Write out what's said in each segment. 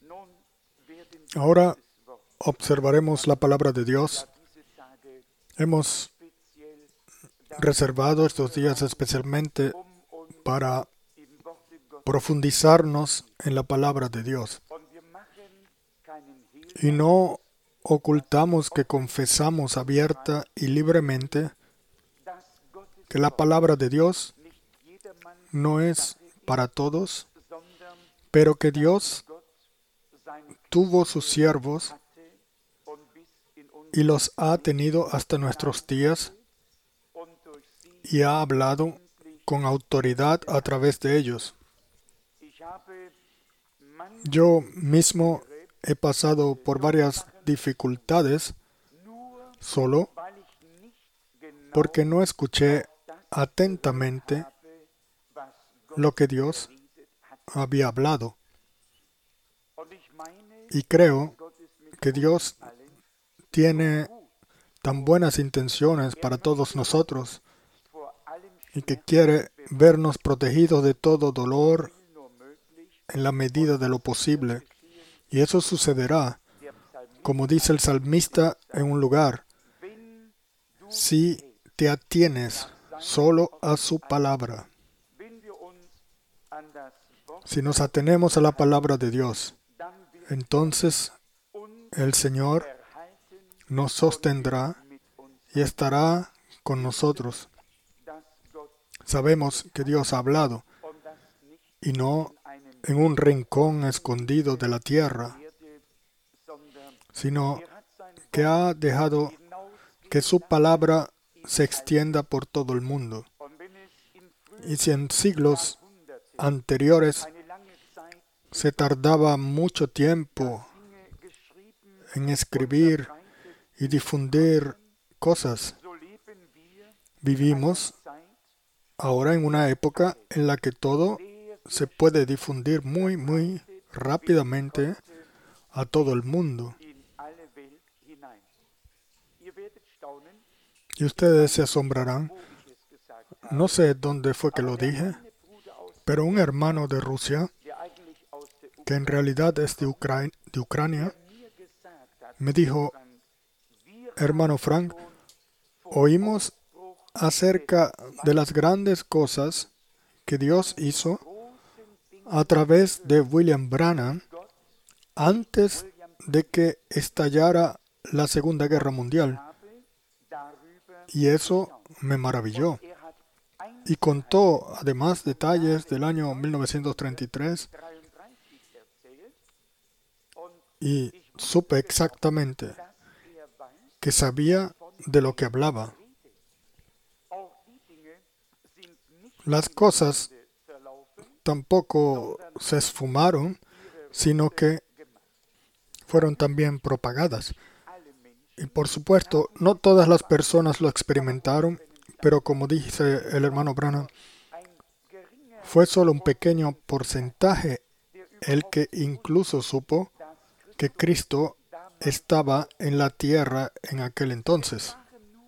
Ahora observaremos la palabra de Dios. Hemos reservado estos días especialmente para profundizarnos en la palabra de Dios. Y no ocultamos que confesamos abierta y libremente que la palabra de Dios no es para todos, pero que Dios tuvo sus siervos y los ha tenido hasta nuestros días y ha hablado con autoridad a través de ellos. Yo mismo he pasado por varias dificultades solo porque no escuché atentamente lo que Dios había hablado. Y creo que Dios tiene tan buenas intenciones para todos nosotros y que quiere vernos protegidos de todo dolor en la medida de lo posible. Y eso sucederá, como dice el salmista en un lugar, si te atienes solo a su palabra. Si nos atenemos a la palabra de Dios, entonces el Señor nos sostendrá y estará con nosotros. Sabemos que Dios ha hablado y no en un rincón escondido de la tierra, sino que ha dejado que su palabra se extienda por todo el mundo. Y si en siglos anteriores se tardaba mucho tiempo en escribir y difundir cosas, vivimos ahora en una época en la que todo se puede difundir muy rápidamente a todo el mundo. Y ustedes se asombrarán. No sé dónde fue que lo dije, pero un hermano de Rusia, que en realidad es de Ucrania, me dijo: hermano Frank, oímos acerca de las grandes cosas que Dios hizo a través de William Branham antes de que estallara la Segunda Guerra Mundial. Y eso me maravilló. Y contó además detalles del año 1933 y supe exactamente que sabía de lo que hablaba. Las cosas tampoco se esfumaron, sino que fueron también propagadas. Y por supuesto, no todas las personas lo experimentaron, pero como dice el hermano Branham, fue solo un pequeño porcentaje el que incluso supo que Cristo estaba en la tierra en aquel entonces.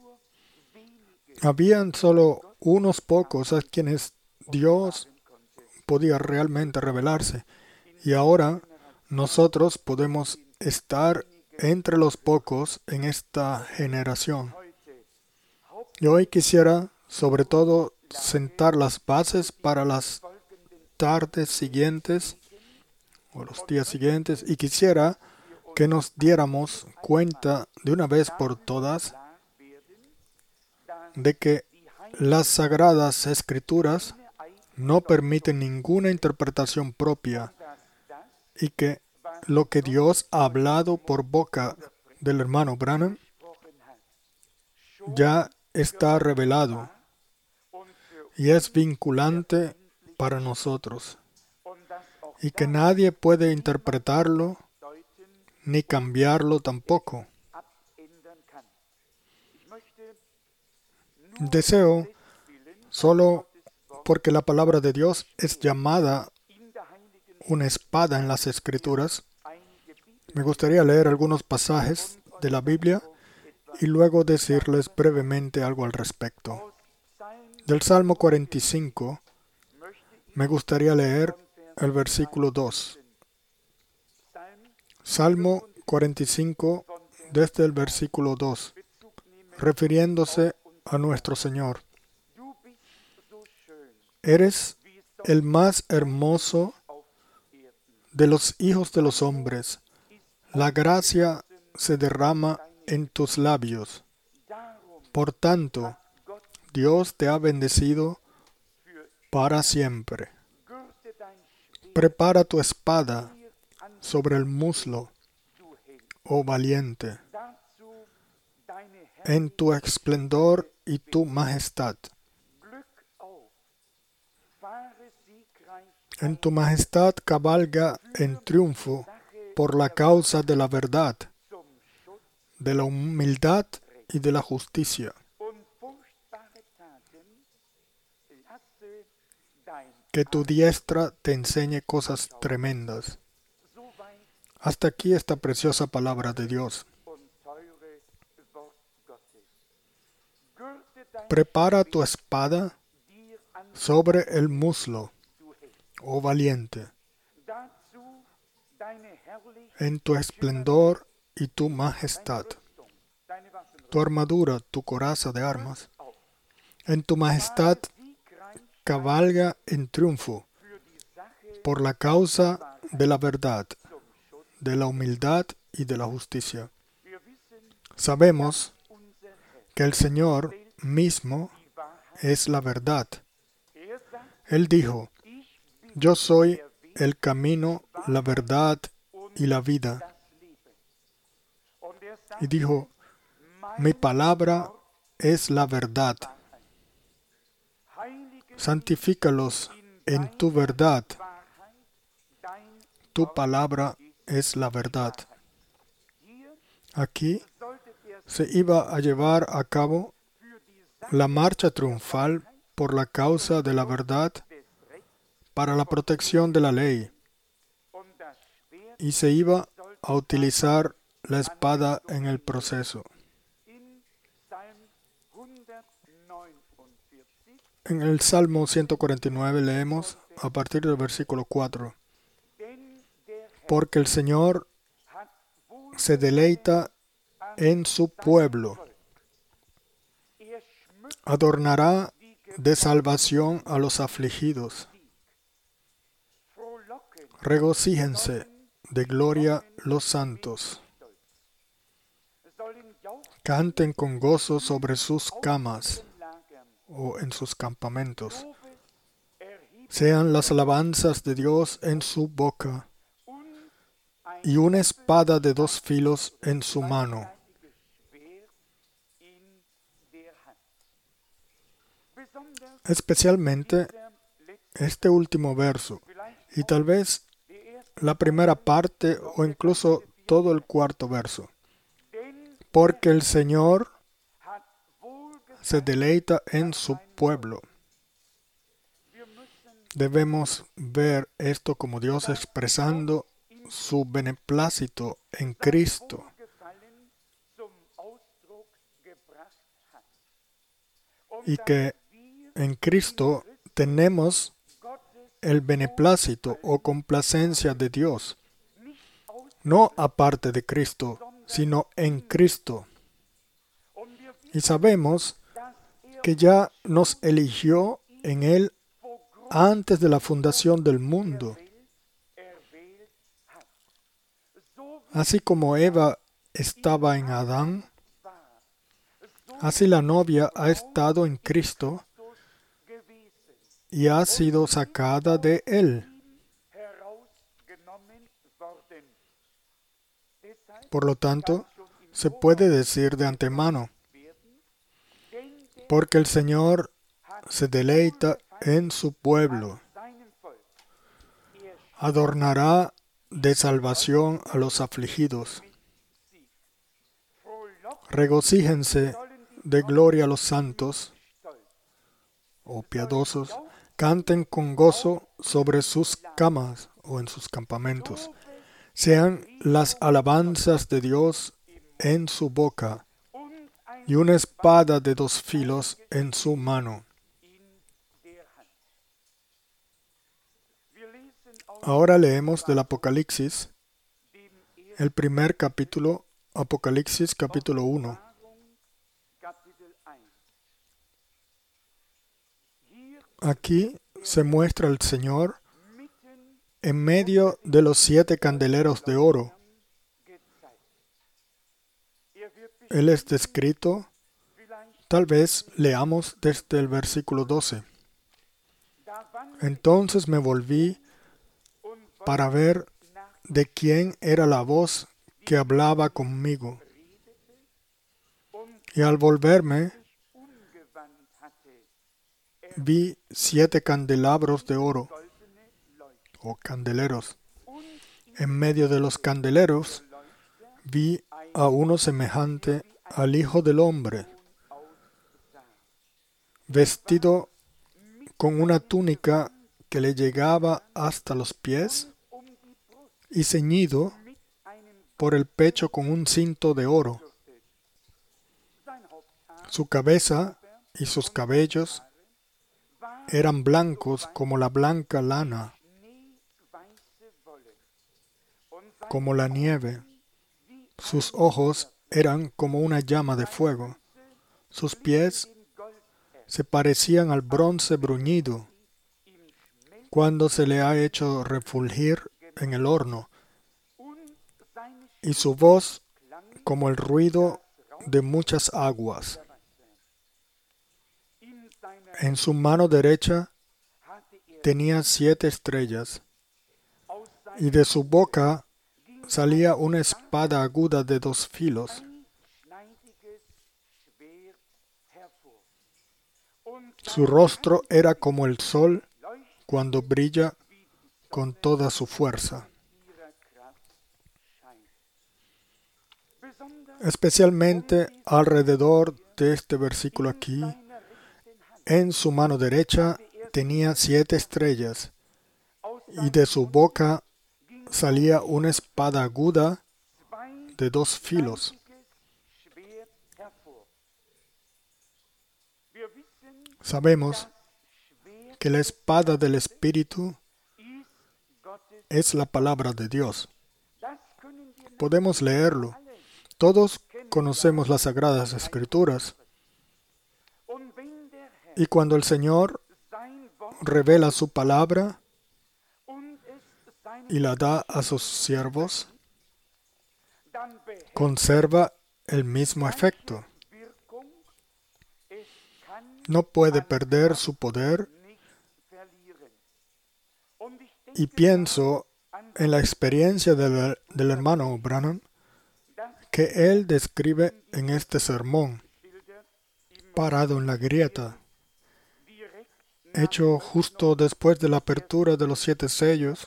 Habían solo unos pocos a quienes Dios podía realmente revelarse. Y ahora nosotros podemos estar entre los pocos en esta generación. Y hoy quisiera, sobre todo, sentar las bases para las tardes siguientes o los días siguientes, y quisiera que nos diéramos cuenta de una vez por todas de que las Sagradas Escrituras no permiten ninguna interpretación propia y que lo que Dios ha hablado por boca del hermano Branham ya está revelado y es vinculante para nosotros, y que nadie puede interpretarlo ni cambiarlo tampoco. Deseo, solo porque la palabra de Dios es llamada una espada en las Escrituras, me gustaría leer algunos pasajes de la Biblia y luego decirles brevemente algo al respecto. Del Salmo 45, me gustaría leer el versículo 2. Salmo 45, desde el versículo 2, refiriéndose a nuestro Señor. Eres el más hermoso de los hijos de los hombres. La gracia se derrama en tus labios. Por tanto, Dios te ha bendecido para siempre. Prepara tu espada sobre el muslo, oh valiente, en tu esplendor y tu majestad. En tu majestad cabalga en triunfo por la causa de la verdad, de la humildad y de la justicia. Que tu diestra te enseñe cosas tremendas. Hasta aquí esta preciosa palabra de Dios. Prepara tu espada sobre el muslo, oh valiente, en tu esplendor y tu majestad. Tu armadura, tu coraza de armas, en tu majestad cabalga en triunfo por la causa de la verdad, de la humildad y de la justicia. Sabemos que el Señor mismo es la verdad. Él dijo: yo soy el camino, la verdad y la vida. Y dijo: mi palabra es la verdad. Santifícalos en tu verdad. Tu palabra es la verdad. Aquí se iba a llevar a cabo la marcha triunfal por la causa de la verdad para la protección de la ley, y se iba a utilizar la espada en el proceso. En el Salmo 149 leemos a partir del versículo 4: porque el Señor se deleita en su pueblo, adornará de salvación a los afligidos. Regocíjense de gloria los santos. Canten con gozo sobre sus camas o en sus campamentos. Sean las alabanzas de Dios en su boca y una espada de dos filos en su mano. Especialmente este último verso, y tal vez la primera parte o incluso todo el cuarto verso. Porque el Señor se deleita en su pueblo. Debemos ver esto como Dios expresando su beneplácito en Cristo. Y que en Cristo tenemos el beneplácito o complacencia de Dios, no aparte de Cristo, sino en Cristo. Y sabemos que ya nos eligió en Él antes de la fundación del mundo. Así como Eva estaba en Adán, así la novia ha estado en Cristo y ha sido sacada de Él. Por lo tanto, se puede decir de antemano: porque el Señor se deleita en su pueblo, adornará de salvación a los afligidos. Regocíjense de gloria a los santos, o piadosos, canten con gozo sobre sus camas o en sus campamentos. Sean las alabanzas de Dios en su boca y una espada de dos filos en su mano. Ahora leemos del Apocalipsis, El primer capítulo, Apocalipsis capítulo 1. Aquí se muestra el Señor en medio de los 7 candeleros de oro. Él es descrito, tal vez leamos desde el versículo 12. Entonces me volví para ver de quién era la voz que hablaba conmigo. Y al volverme, vi 7 candelabros de oro, o candeleros. En medio de los candeleros, vi a uno semejante al Hijo del Hombre, vestido con una túnica que le llegaba hasta los pies y ceñido por el pecho con un cinto de oro. Su cabeza y sus cabellos eran blancos como la blanca lana, como la nieve. Sus ojos eran como una llama de fuego. Sus pies se parecían al bronce bruñido cuando se le ha hecho refulgir en el horno, y su voz como el ruido de muchas aguas. En su mano derecha tenía 7 estrellas, y de su boca salía una espada aguda de 2 filos. Su rostro era como el sol cuando brilla con toda su fuerza. Especialmente alrededor de este versículo aquí, en su mano derecha tenía 7 estrellas, y de su boca salía una espada aguda de 2 filos. Sabemos que la espada del Espíritu es la palabra de Dios. Podemos leerlo. Todos conocemos las Sagradas Escrituras. Y cuando el Señor revela su palabra y la da a sus siervos, conserva el mismo efecto. No puede perder su poder. Y pienso en la experiencia del hermano Branham que él describe en este sermón, parado en la grieta, hecho justo después de la apertura de los 7 sellos,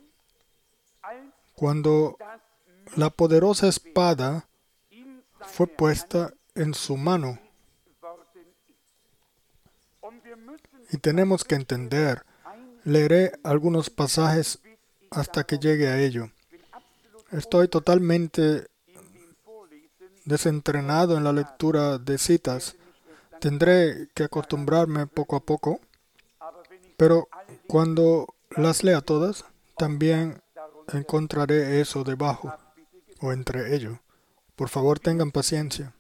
cuando la poderosa espada fue puesta en su mano. Y tenemos que entender, leeré algunos pasajes hasta que llegue a ello. Estoy totalmente desentrenado en la lectura de citas. Tendré que acostumbrarme poco a poco, pero cuando las lea todas, también encontraré eso debajo o entre ello. Por favor, tengan paciencia.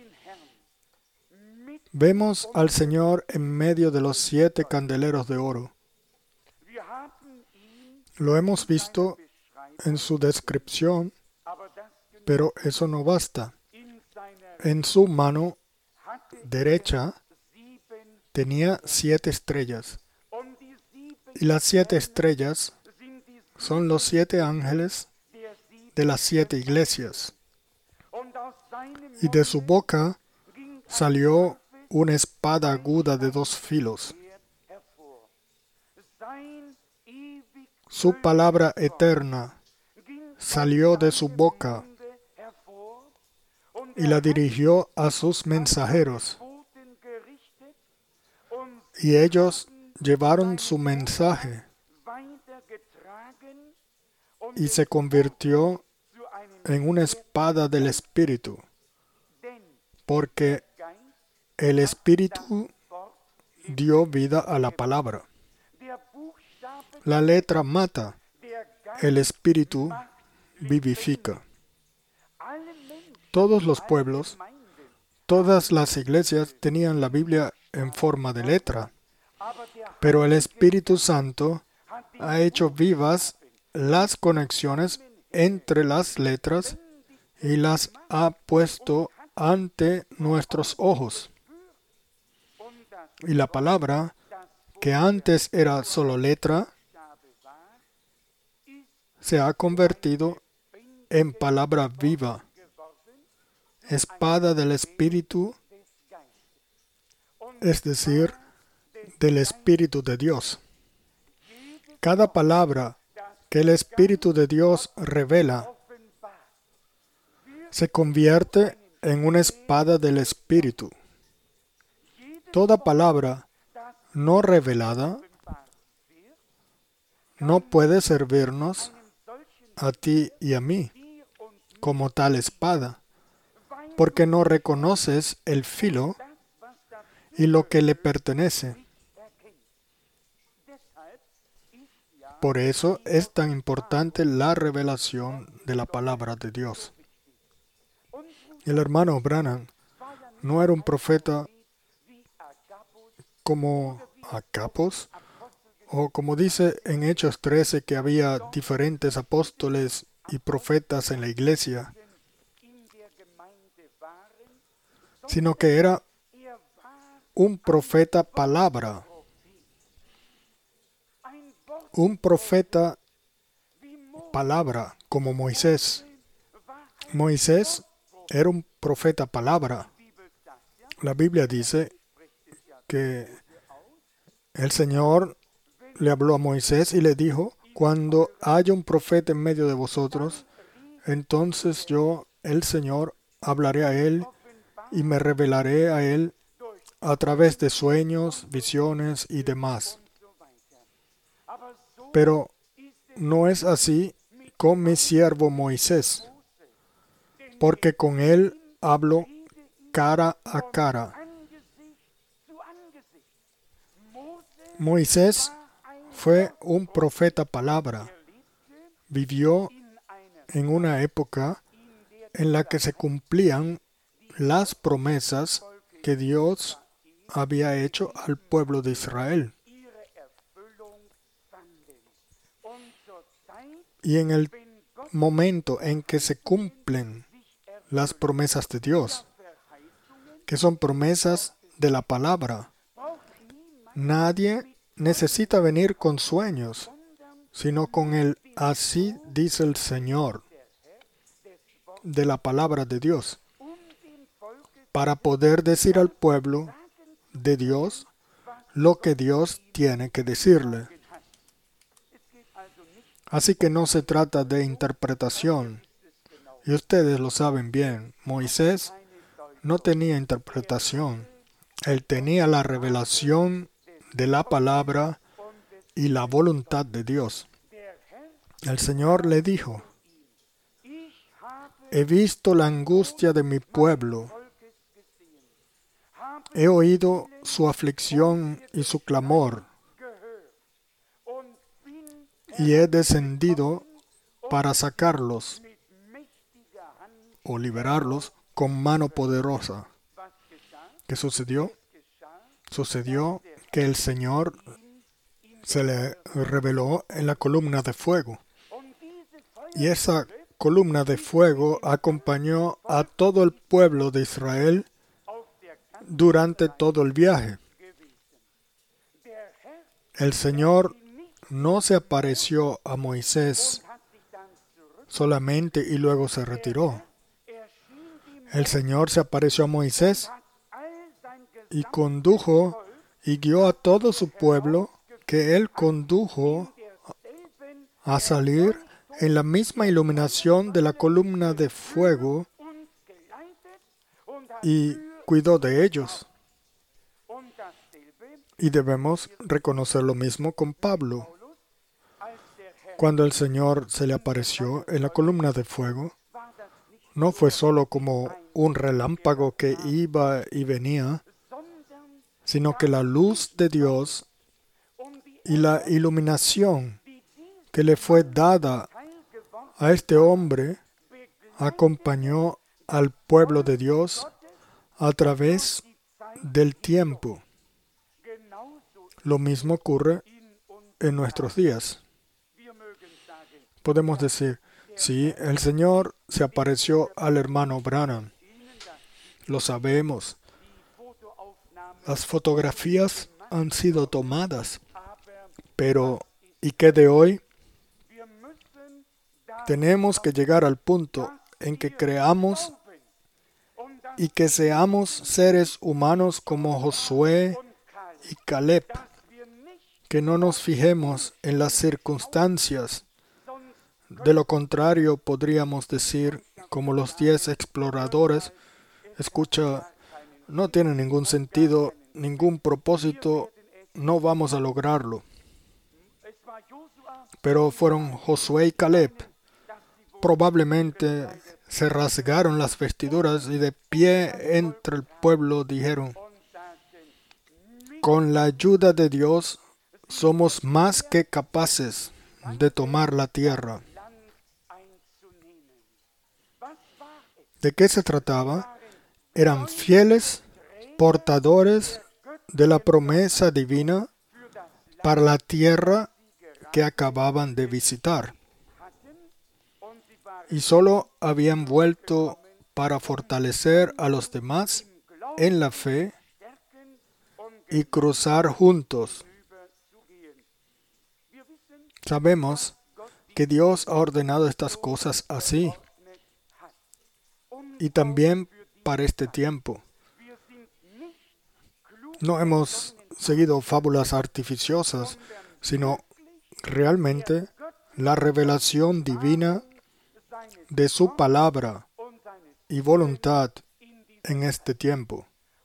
Vemos al Señor en medio de los 7 candeleros de oro. Lo hemos visto en su descripción, pero eso no basta. En su mano derecha tenía 7 estrellas. Y las 7 estrellas son los 7 ángeles de las 7 iglesias. Y de su boca salió una espada aguda de 2 filos. Su palabra eterna salió de su boca y la dirigió a sus mensajeros. Y ellos llevaron su mensaje y se convirtió en una espada del Espíritu, porque el Espíritu dio vida a la palabra. La letra mata, el Espíritu vivifica. Todos los pueblos, todas las iglesias tenían la Biblia en forma de letra, pero el Espíritu Santo ha hecho vivas las conexiones entre las letras y las ha puesto ante nuestros ojos. Y la palabra, que antes era solo letra, se ha convertido en palabra viva, espada del Espíritu, es decir, del Espíritu de Dios. Cada palabra que el Espíritu de Dios revela se convierte en una espada del Espíritu. Toda palabra no revelada no puede servirnos a ti y a mí como tal espada, porque no reconoces el filo y lo que le pertenece. Por eso es tan importante la revelación de la palabra de Dios. El hermano Branham no era un profeta como Agabos, o como dice en Hechos 13 que había diferentes apóstoles y profetas en la iglesia, sino que era un profeta palabra, un profeta palabra como Moisés. Moisés era un profeta palabra. La Biblia dice que el Señor le habló a Moisés y le dijo: cuando haya un profeta en medio de vosotros, entonces yo, el Señor, hablaré a él y me revelaré a él a través de sueños, visiones y demás. Pero no es así con mi siervo Moisés, porque con él hablo cara a cara. Moisés fue un profeta palabra. Vivió en una época en la que se cumplían las promesas que Dios había hecho al pueblo de Israel. Y en el momento en que se cumplen las promesas de Dios, que son promesas de la palabra, nadie necesita venir con sueños, sino con el así dice el Señor de la palabra de Dios, para poder decir al pueblo de Dios lo que Dios tiene que decirle. Así que no se trata de interpretación. Y ustedes lo saben bien, Moisés no tenía interpretación. Él tenía la revelación de la palabra y la voluntad de Dios. El Señor le dijo: he visto la angustia de mi pueblo, he oído su aflicción y su clamor, y he descendido para sacarlos o liberarlos con mano poderosa. ¿Qué sucedió? Sucedió que el Señor se le reveló en la columna de fuego. Y esa columna de fuego acompañó a todo el pueblo de Israel durante todo el viaje. El Señor no se apareció a Moisés solamente y luego se retiró. El Señor se apareció a Moisés y condujo y guió a todo su pueblo, que Él condujo a salir en la misma iluminación de la columna de fuego y cuidó de ellos. Y debemos reconocer lo mismo con Pablo. Cuando el Señor se le apareció en la columna de fuego, no fue solo como un relámpago que iba y venía, sino que la luz de Dios y la iluminación que le fue dada a este hombre acompañó al pueblo de Dios a través del tiempo. Lo mismo ocurre en nuestros días. Podemos decir, sí, el Señor se apareció al hermano Branham. Lo sabemos. Las fotografías han sido tomadas. Pero, ¿y qué de hoy? Tenemos que llegar al punto en que creamos y que seamos seres humanos como Josué y Caleb, que no nos fijemos en las circunstancias. De lo contrario, podríamos decir, como los 10 exploradores, escucha, no tiene ningún sentido, ningún propósito, no vamos a lograrlo. Pero fueron Josué y Caleb. Probablemente se rasgaron las vestiduras y de pie entre el pueblo dijeron, con la ayuda de Dios somos más que capaces de tomar la tierra. ¿De qué se trataba? Eran fieles portadores de la promesa divina para la tierra que acababan de visitar. Y solo habían vuelto para fortalecer a los demás en la fe y cruzar juntos. Sabemos que Dios ha ordenado estas cosas así. Y también para este tiempo. No hemos seguido fábulas artificiosas, sino realmente la revelación divina de su palabra y voluntad en este tiempo.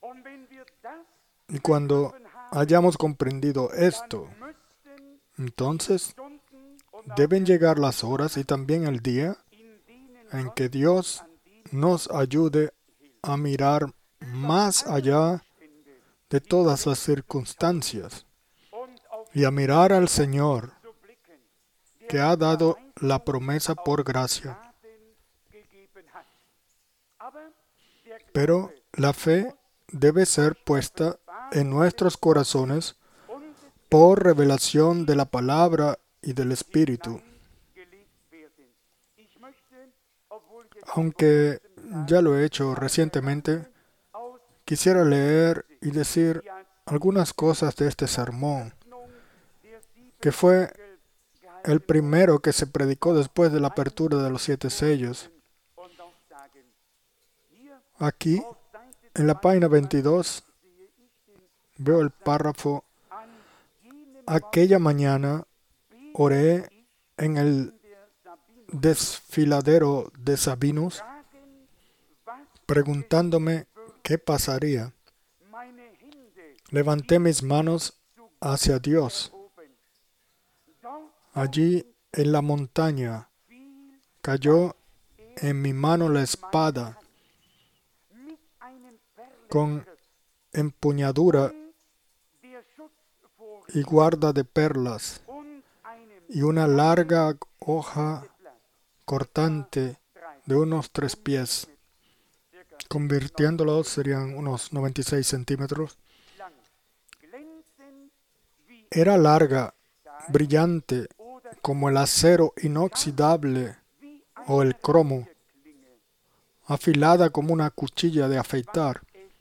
Y cuando hayamos comprendido esto, entonces deben llegar las horas y también el día en que Dios nos ayude a mirar más allá de todas las circunstancias y a mirar al Señor que ha dado la promesa por gracia. Pero la fe debe ser puesta en nuestros corazones por revelación de la palabra y del Espíritu. Aunque ya lo he hecho recientemente, quisiera leer y decir algunas cosas de este sermón, que fue el primero que se predicó después de la apertura de los 7 sellos. Aquí, en la página 22, veo el párrafo: aquella mañana oré en el desfiladero de Sabinus, preguntándome qué pasaría. Levanté mis manos hacia Dios. Allí, en la montaña, cayó en mi mano la espada con empuñadura y guarda de perlas y una larga hoja cortante de unos 3 pies. Convirtiéndolo serían unos 96 centímetros. Era larga, brillante, como el acero inoxidable o el cromo, afilada como una cuchilla de afeitar.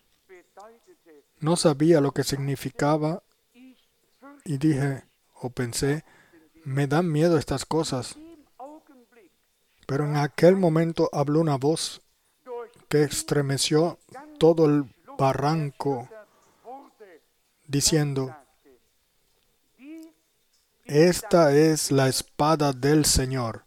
No sabía lo que significaba y dije, o pensé, me dan miedo estas cosas. Pero en aquel momento habló una voz que estremeció todo el barranco, diciendo, esta es la espada del Señor.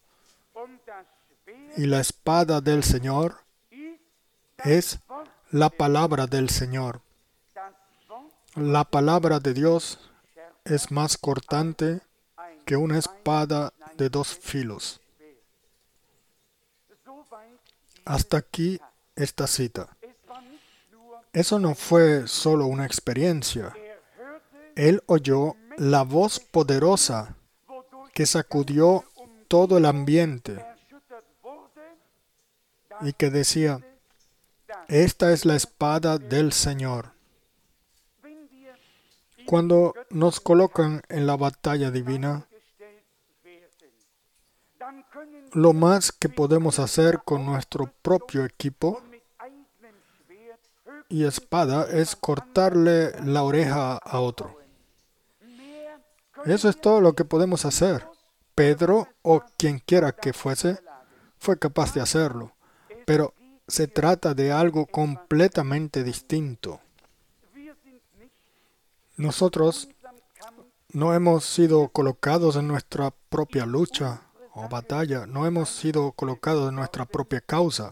Y la espada del Señor es la palabra del Señor. La palabra de Dios es más cortante que una espada de 2 filos. Hasta aquí esta cita. Eso no fue solo una experiencia. Él oyó la voz poderosa que sacudió todo el ambiente y que decía, Esta es la espada del Señor. Cuando nos colocan en la batalla divina, lo más que podemos hacer con nuestro propio equipo y espada es cortarle la oreja a otro. Eso es todo lo que podemos hacer. Pedro, o quien quiera que fuese, fue capaz de hacerlo. Pero se trata de algo completamente distinto. Nosotros no hemos sido colocados en nuestra propia lucha o batalla, no hemos sido colocados en nuestra propia causa,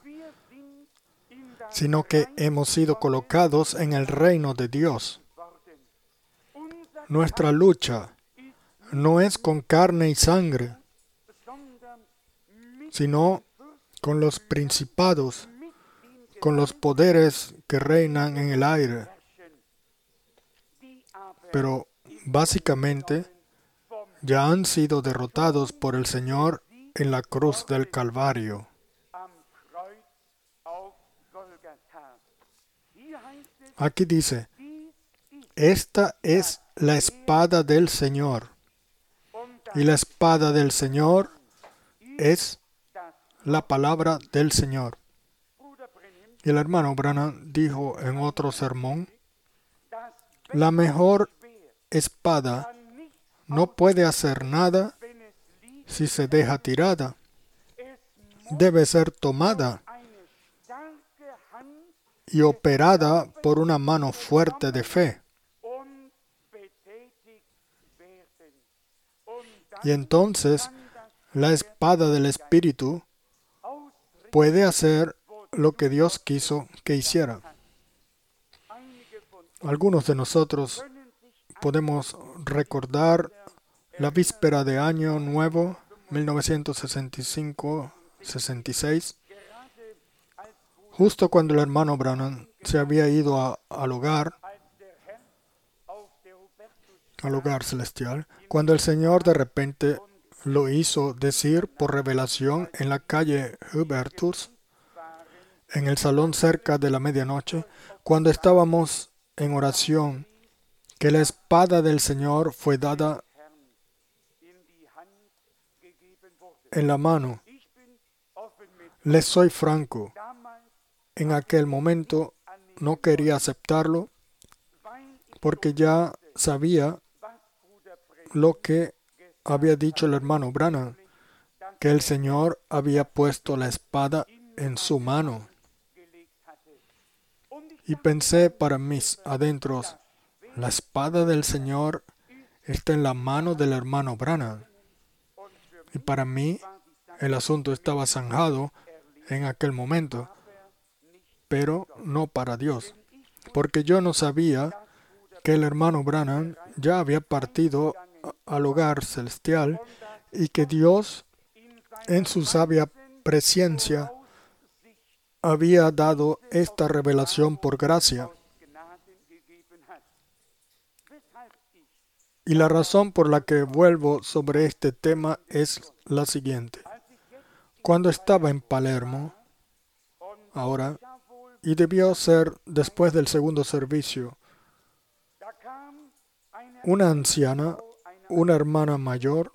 sino que hemos sido colocados en el reino de Dios. Nuestra lucha no es con carne y sangre, sino con los principados, con los poderes que reinan en el aire. Pero básicamente ya han sido derrotados por el Señor en la cruz del Calvario. Aquí dice, esta es la espada del Señor. Y la espada del Señor es la palabra del Señor. Y el hermano Branham dijo en otro sermón, la mejor espada no puede hacer nada si se deja tirada. Debe ser tomada y operada por una mano fuerte de fe. Y entonces la espada del Espíritu puede hacer lo que Dios quiso que hiciera. Algunos de nosotros podemos recordar la víspera de Año Nuevo, 1965-66, justo cuando el hermano Branham se había ido al hogar celestial, cuando el Señor de repente lo hizo decir por revelación en la calle Hubertus, en el salón cerca de la medianoche, cuando estábamos en oración, que la espada del Señor fue dada en la mano. Les soy franco, en aquel momento no quería aceptarlo porque ya sabía lo que había dicho el hermano Branham, que el Señor había puesto la espada en su mano. Y pensé para mis adentros, la espada del Señor está en la mano del hermano Branham. Y para mí, el asunto estaba zanjado en aquel momento, pero no para Dios, porque yo no sabía que el hermano Branham ya había partido al hogar celestial y que Dios, en su sabia presciencia, había dado esta revelación por gracia. Y la razón por la que vuelvo sobre este tema es la siguiente. Cuando estaba en Palermo, ahora, y debió ser después del segundo servicio, una anciana, una hermana mayor,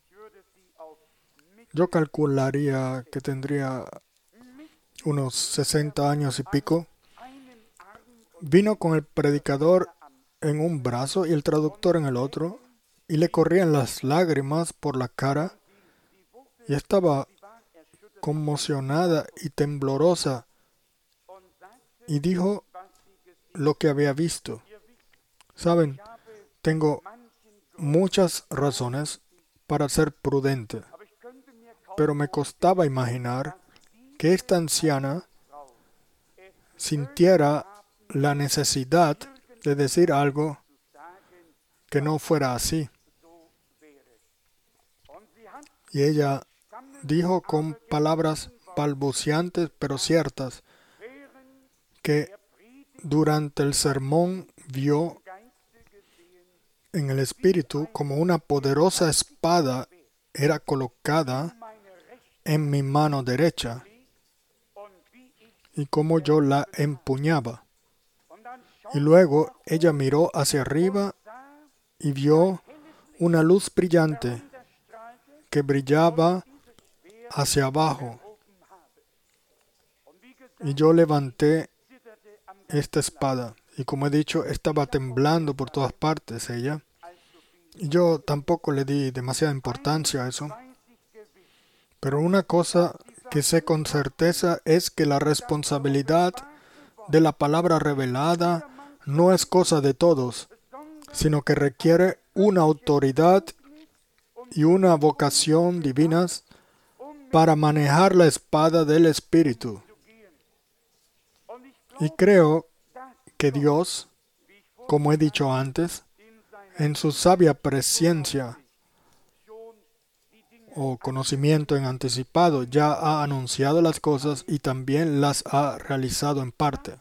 yo calcularía que tendría unos 60 años y pico, vino con el predicador en un brazo y el traductor en el otro, y le corrían las lágrimas por la cara, y estaba conmocionada y temblorosa, y dijo lo que había visto. Saben, tengo muchas razones para ser prudente, pero me costaba imaginar que esta anciana sintiera la necesidad de decir algo que no fuera así. Y ella dijo con palabras balbuceantes pero ciertas que durante el sermón vio en el Espíritu como una poderosa espada era colocada en mi mano derecha y cómo yo la empuñaba. Y luego ella miró hacia arriba y vio una luz brillante que brillaba hacia abajo. Y yo levanté esta espada. Y como he dicho, estaba temblando por todas partes ella. Y yo tampoco le di demasiada importancia a eso. Pero una cosa que sé con certeza es que la responsabilidad de la palabra revelada no es cosa de todos, sino que requiere una autoridad y una vocación divinas para manejar la espada del Espíritu. Y creo que Dios, como he dicho antes, en su sabia presciencia o conocimiento en anticipado, ya ha anunciado las cosas y también las ha realizado en parte.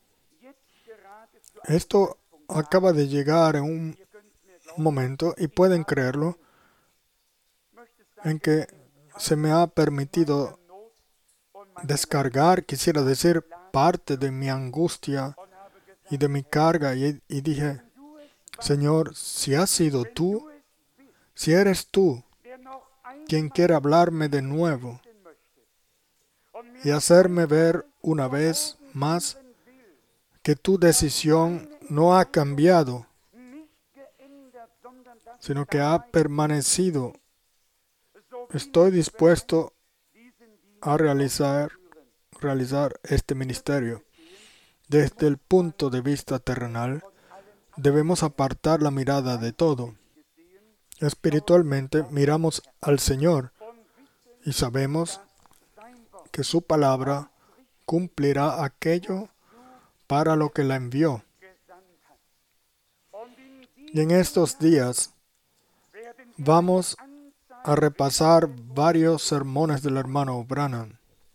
Esto acaba de llegar en un momento, y pueden creerlo, en que se me ha permitido descargar, quisiera decir, parte de mi angustia y de mi carga, y dije, Señor, si has sido tú, si eres tú quien quiere hablarme de nuevo y hacerme ver una vez más que tu decisión no ha cambiado, sino que ha permanecido, estoy dispuesto a realizar este ministerio. Desde el punto de vista terrenal, debemos apartar la mirada de todo. Espiritualmente miramos al Señor y sabemos que su palabra cumplirá aquello para lo que la envió. Y en estos días vamos a repasar varios sermones del hermano Branham.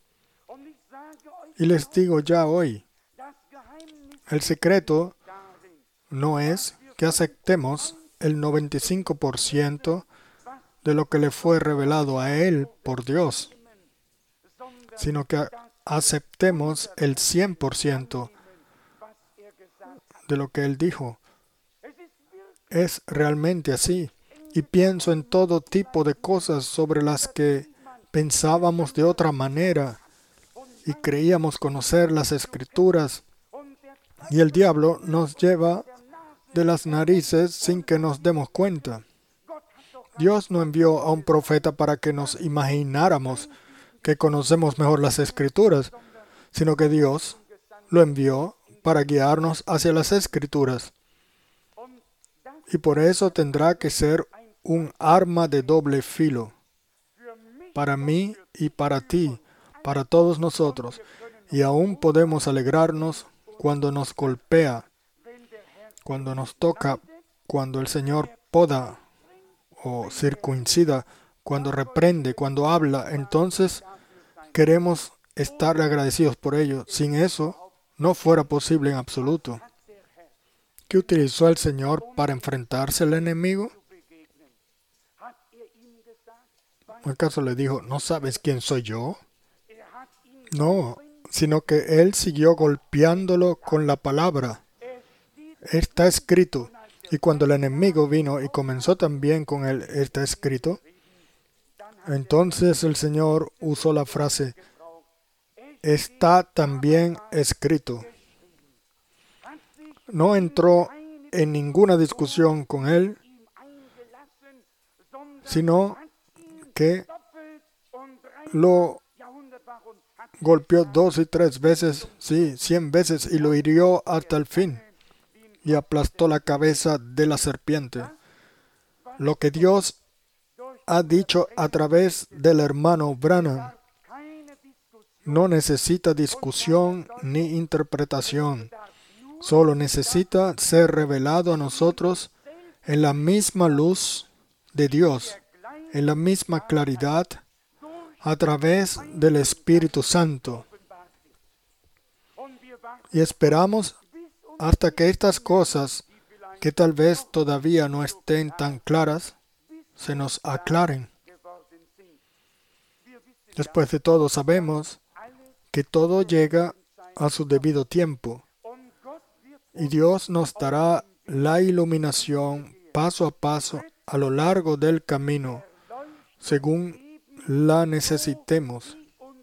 Y les digo ya hoy, el secreto no es que aceptemos el 95% de lo que le fue revelado a él por Dios, sino que aceptemos el 100% de lo que él dijo. Es realmente así. Y pienso en todo tipo de cosas sobre las que pensábamos de otra manera y creíamos conocer las Escrituras. Y el diablo nos lleva de las narices sin que nos demos cuenta. Dios no envió a un profeta para que nos imagináramos que conocemos mejor las Escrituras, sino que Dios lo envió para guiarnos hacia las Escrituras. Y por eso tendrá que ser un arma de doble filo, para mí y para ti, para todos nosotros. Y aún podemos alegrarnos cuando nos golpea, cuando nos toca, cuando el Señor poda o circuncida, cuando reprende, cuando habla. Entonces queremos estar agradecidos por ello. Sin eso, no fuera posible en absoluto. ¿Qué utilizó el Señor para enfrentarse al enemigo? ¿Acaso le dijo, ¿no sabes quién soy yo? No, sino que Él siguió golpeándolo con la palabra. Está escrito. Y cuando el enemigo vino y comenzó también con él, está escrito, entonces el Señor usó la frase, está también escrito. No entró en ninguna discusión con él, sino que lo golpeó 2 y 3 veces, sí, 100 veces, y lo hirió hasta el fin, y aplastó la cabeza de la serpiente. Lo que Dios ha dicho a través del hermano Branham no necesita discusión ni interpretación. Solo necesita ser revelado a nosotros en la misma luz de Dios, en la misma claridad, a través del Espíritu Santo. Y esperamos hasta que estas cosas, que tal vez todavía no estén tan claras, se nos aclaren. Después de todo, sabemos que todo llega a su debido tiempo. Y Dios nos dará la iluminación paso a paso a lo largo del camino, según la necesitemos.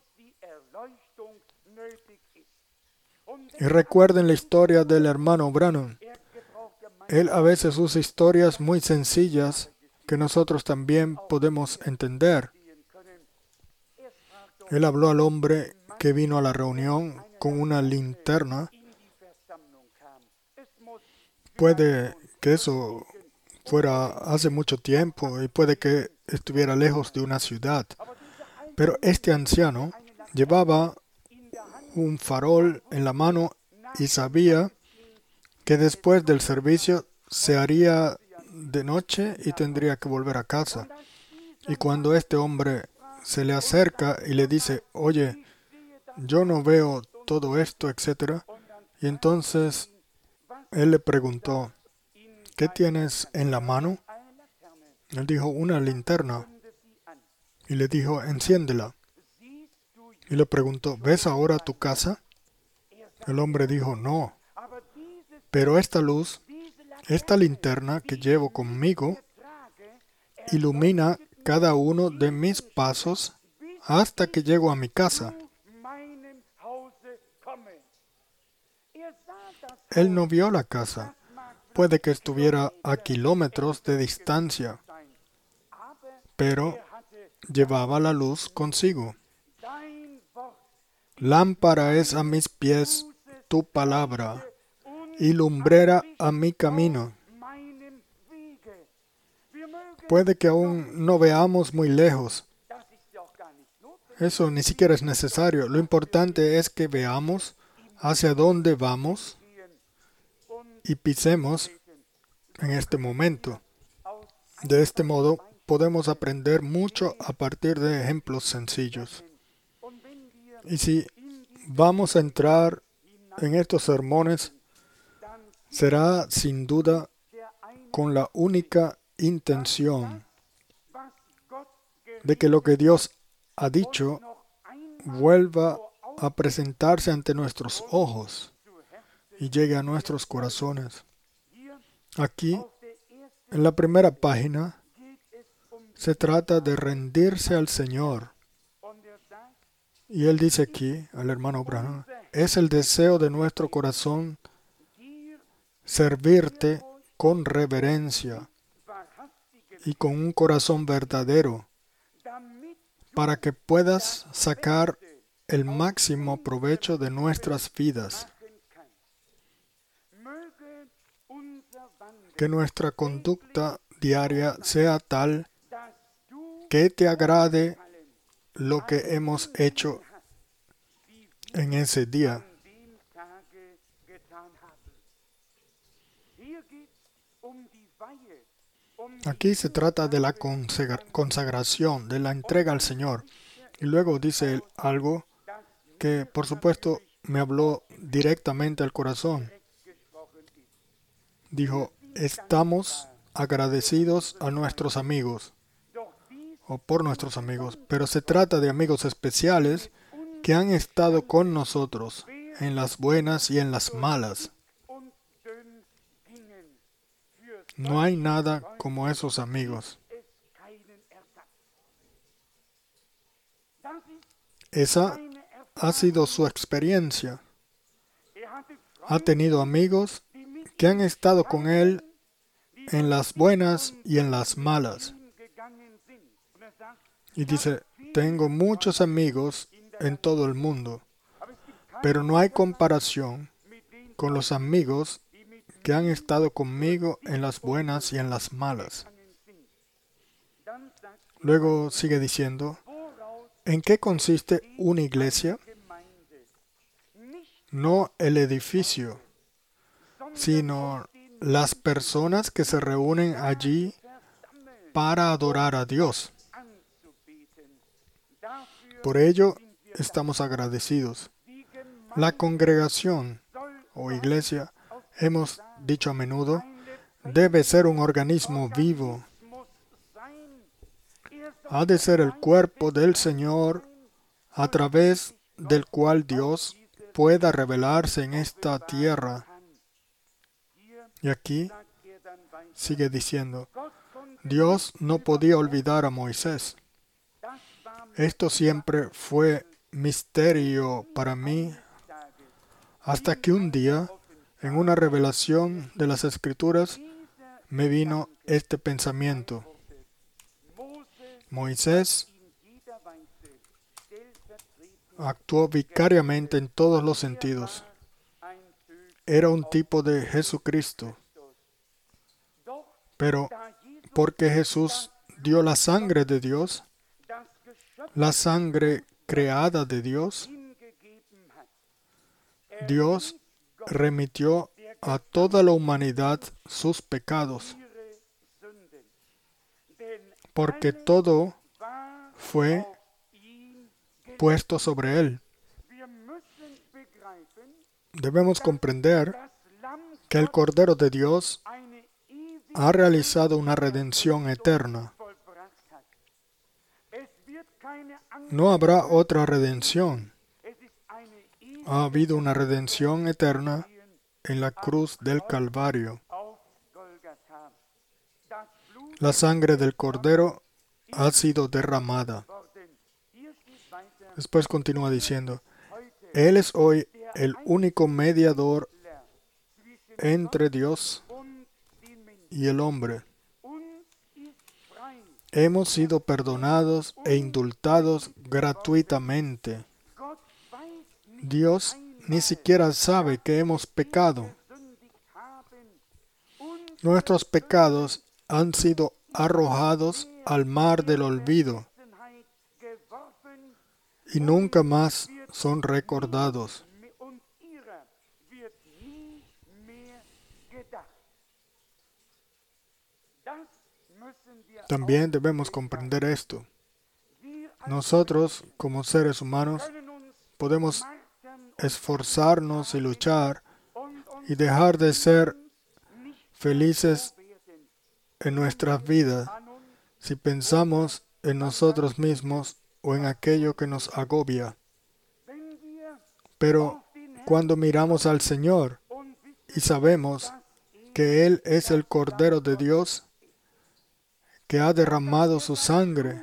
Y recuerden la historia del hermano Branham. Él a veces usa historias muy sencillas que nosotros también podemos entender. Él habló al hombre que vino a la reunión con una linterna. Puede que eso fuera hace mucho tiempo y puede que estuviera lejos de una ciudad. Pero este anciano llevaba un farol en la mano y sabía que después del servicio se haría de noche y tendría que volver a casa. Y cuando este hombre se le acerca y le dice, oye, yo no veo todo esto, etc. Y entonces él le preguntó, ¿qué tienes en la mano? Él dijo, una linterna. Y le dijo, enciéndela. Y le preguntó, ¿ves ahora tu casa? El hombre dijo, no. Pero esta luz, esta linterna que llevo conmigo, ilumina cada uno de mis pasos hasta que llego a mi casa. Él no vio la casa. Puede que estuviera a kilómetros de distancia, pero llevaba la luz consigo. Lámpara es a mis pies tu palabra y lumbrera a mi camino. Puede que aún no veamos muy lejos. Eso ni siquiera es necesario. Lo importante es que veamos hacia dónde vamos y pisemos en este momento. De este modo, podemos aprender mucho a partir de ejemplos sencillos. Y si vamos a entrar en estos sermones, será sin duda con la única intención de que lo que Dios ha dicho vuelva a presentarse ante nuestros ojos y llegue a nuestros corazones. Aquí, en la primera página, se trata de rendirse al Señor. Y él dice aquí, al hermano Branham, es el deseo de nuestro corazón servirte con reverencia y con un corazón verdadero, para que puedas sacar el máximo provecho de nuestras vidas. Que nuestra conducta diaria sea tal que te agrade lo que hemos hecho en ese día. Aquí se trata de la consagración, de la entrega al Señor. Y luego dice él algo que, por supuesto, me habló directamente al corazón. Dijo, estamos agradecidos a nuestros amigos, o por nuestros amigos, pero se trata de amigos especiales que han estado con nosotros en las buenas y en las malas. No hay nada como esos amigos. Esa ha sido su experiencia. Ha tenido amigos que han estado con él en las buenas y en las malas. Y dice, tengo muchos amigos en todo el mundo, pero no hay comparación con los amigos que han estado conmigo en las buenas y en las malas. Luego sigue diciendo, ¿en qué consiste una iglesia? No el edificio, sino las personas que se reúnen allí para adorar a Dios. Por ello, estamos agradecidos. La congregación o iglesia, hemos dicho a menudo, debe ser un organismo vivo. Ha de ser el cuerpo del Señor a través del cual Dios pueda revelarse en esta tierra. Y aquí sigue diciendo, Dios no podía olvidar a Moisés. Esto siempre fue misterio para mí, hasta que un día, en una revelación de las Escrituras, me vino este pensamiento. Moisés actuó vicariamente en todos los sentidos. Era un tipo de Jesucristo. Pero porque Jesús dio la sangre de Dios, la sangre creada de Dios, Dios remitió a toda la humanidad sus pecados, porque todo fue puesto sobre Él. Debemos comprender que el Cordero de Dios ha realizado una redención eterna. No habrá otra redención. Ha habido una redención eterna en la cruz del Calvario. La sangre del Cordero ha sido derramada. Después continúa diciendo, Él es hoy el único mediador entre Dios y el hombre. Hemos sido perdonados e indultados gratuitamente. Dios ni siquiera sabe que hemos pecado. Nuestros pecados han sido arrojados al mar del olvido y nunca más son recordados. También debemos comprender esto. Nosotros, como seres humanos, podemos esforzarnos y luchar y dejar de ser felices en nuestras vidas si pensamos en nosotros mismos o en aquello que nos agobia. Pero cuando miramos al Señor y sabemos que Él es el Cordero de Dios, que ha derramado su sangre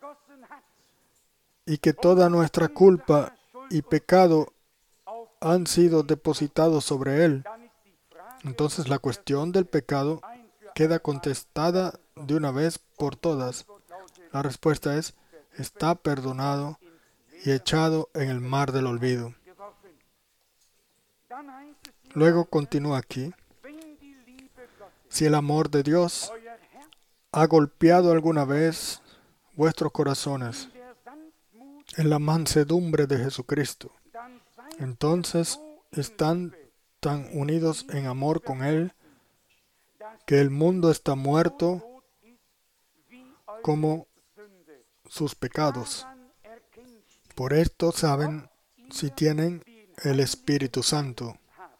y que toda nuestra culpa y pecado han sido depositados sobre Él, entonces la cuestión del pecado queda contestada de una vez por todas. La respuesta es, está perdonado y echado en el mar del olvido. Luego continúa aquí, si el amor de Dios ha golpeado alguna vez vuestros corazones en la mansedumbre de Jesucristo, entonces están tan unidos en amor con Él que el mundo está muerto como sus pecados. Por esto saben si tienen el Espíritu Santo.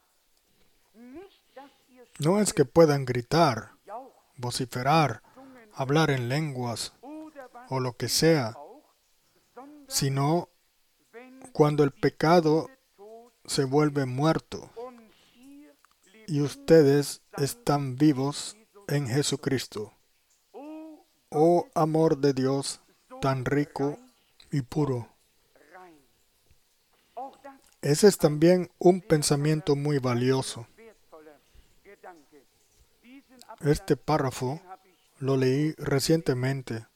No es que puedan gritar, vociferar, hablar en lenguas o lo que sea, sino cuando el pecado se vuelve muerto y ustedes están vivos en Jesucristo. Oh amor de Dios tan rico y puro. Ese es también un pensamiento muy valioso. Este párrafo lo leí recientemente,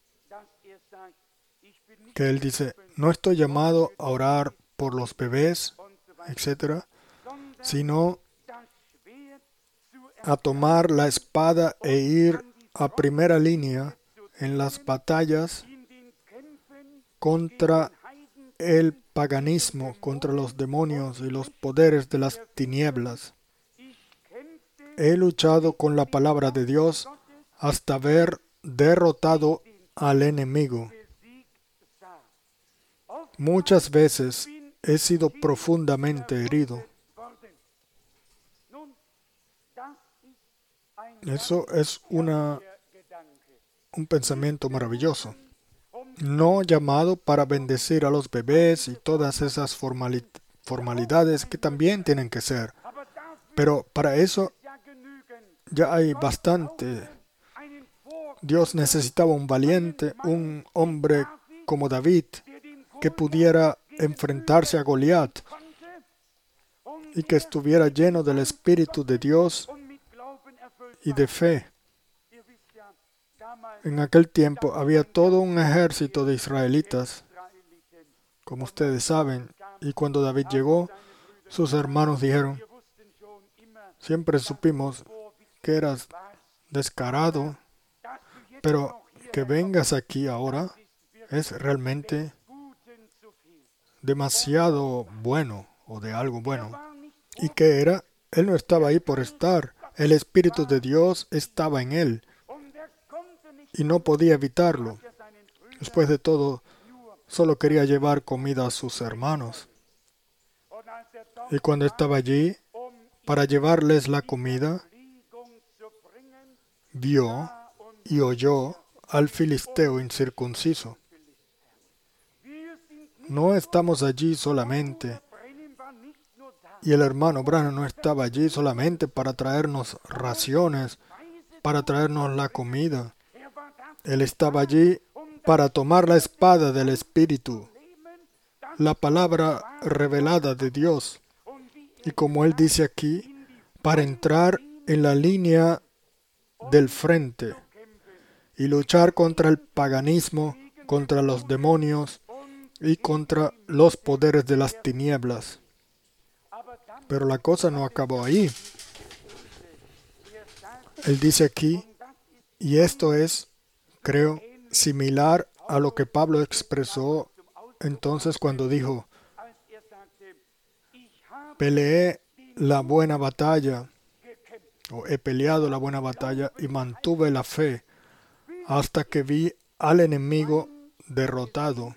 que él dice, no estoy llamado a orar por los bebés, etc., sino a tomar la espada e ir a primera línea en las batallas contra el paganismo, contra los demonios y los poderes de las tinieblas. He luchado con la palabra de Dios hasta haber derrotado al enemigo. Muchas veces he sido profundamente herido. Eso es un pensamiento maravilloso. No llamado para bendecir a los bebés y todas esas formalidades que también tienen que ser. Pero para eso ya hay bastante. Dios necesitaba un valiente, un hombre como David, que pudiera enfrentarse a Goliat y que estuviera lleno del Espíritu de Dios y de fe. En aquel tiempo había todo un ejército de israelitas, como ustedes saben, y cuando David llegó, sus hermanos dijeron: siempre supimos que eras descarado, pero que vengas aquí ahora es realmente demasiado bueno, o de algo bueno. ¿Y qué era? Él no estaba ahí por estar. El Espíritu de Dios estaba en él y no podía evitarlo. Después de todo, solo quería llevar comida a sus hermanos. Y cuando estaba allí para llevarles la comida, vio y oyó al filisteo incircunciso. No estamos allí solamente, y el hermano Branham no estaba allí solamente para traernos raciones, para traernos la comida. Él estaba allí para tomar la espada del Espíritu, la palabra revelada de Dios, y como él dice aquí, para entrar en la línea del frente y luchar contra el paganismo, contra los demonios y contra los poderes de las tinieblas. Pero la cosa no acabó ahí. Él dice aquí, y esto es, creo, similar a lo que Pablo expresó entonces cuando dijo: peleé la buena batalla, o he peleado la buena batalla y mantuve la fe hasta que vi al enemigo derrotado.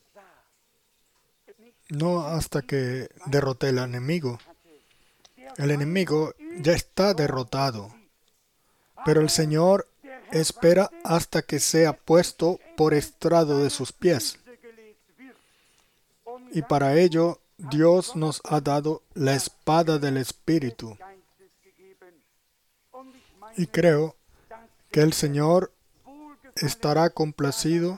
No hasta que derroté al enemigo. El enemigo ya está derrotado, pero el Señor espera hasta que sea puesto por estrado de sus pies. Y para ello, Dios nos ha dado la espada del Espíritu. Y creo que el Señor estará complacido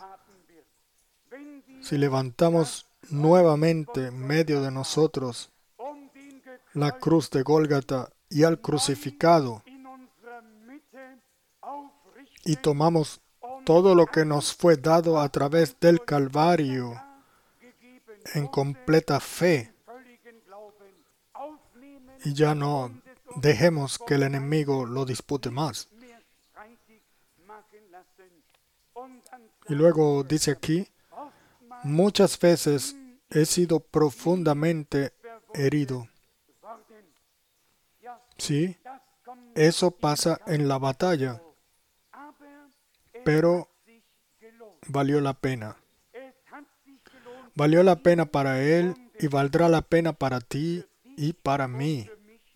si levantamos nuevamente en medio de nosotros la cruz de Gólgata y al crucificado, y tomamos todo lo que nos fue dado a través del Calvario en completa fe, y ya no dejemos que el enemigo lo dispute más. Y luego dice aquí: muchas veces he sido profundamente herido. Sí, eso pasa en la batalla, pero valió la pena. Valió la pena para él y valdrá la pena para ti y para mí.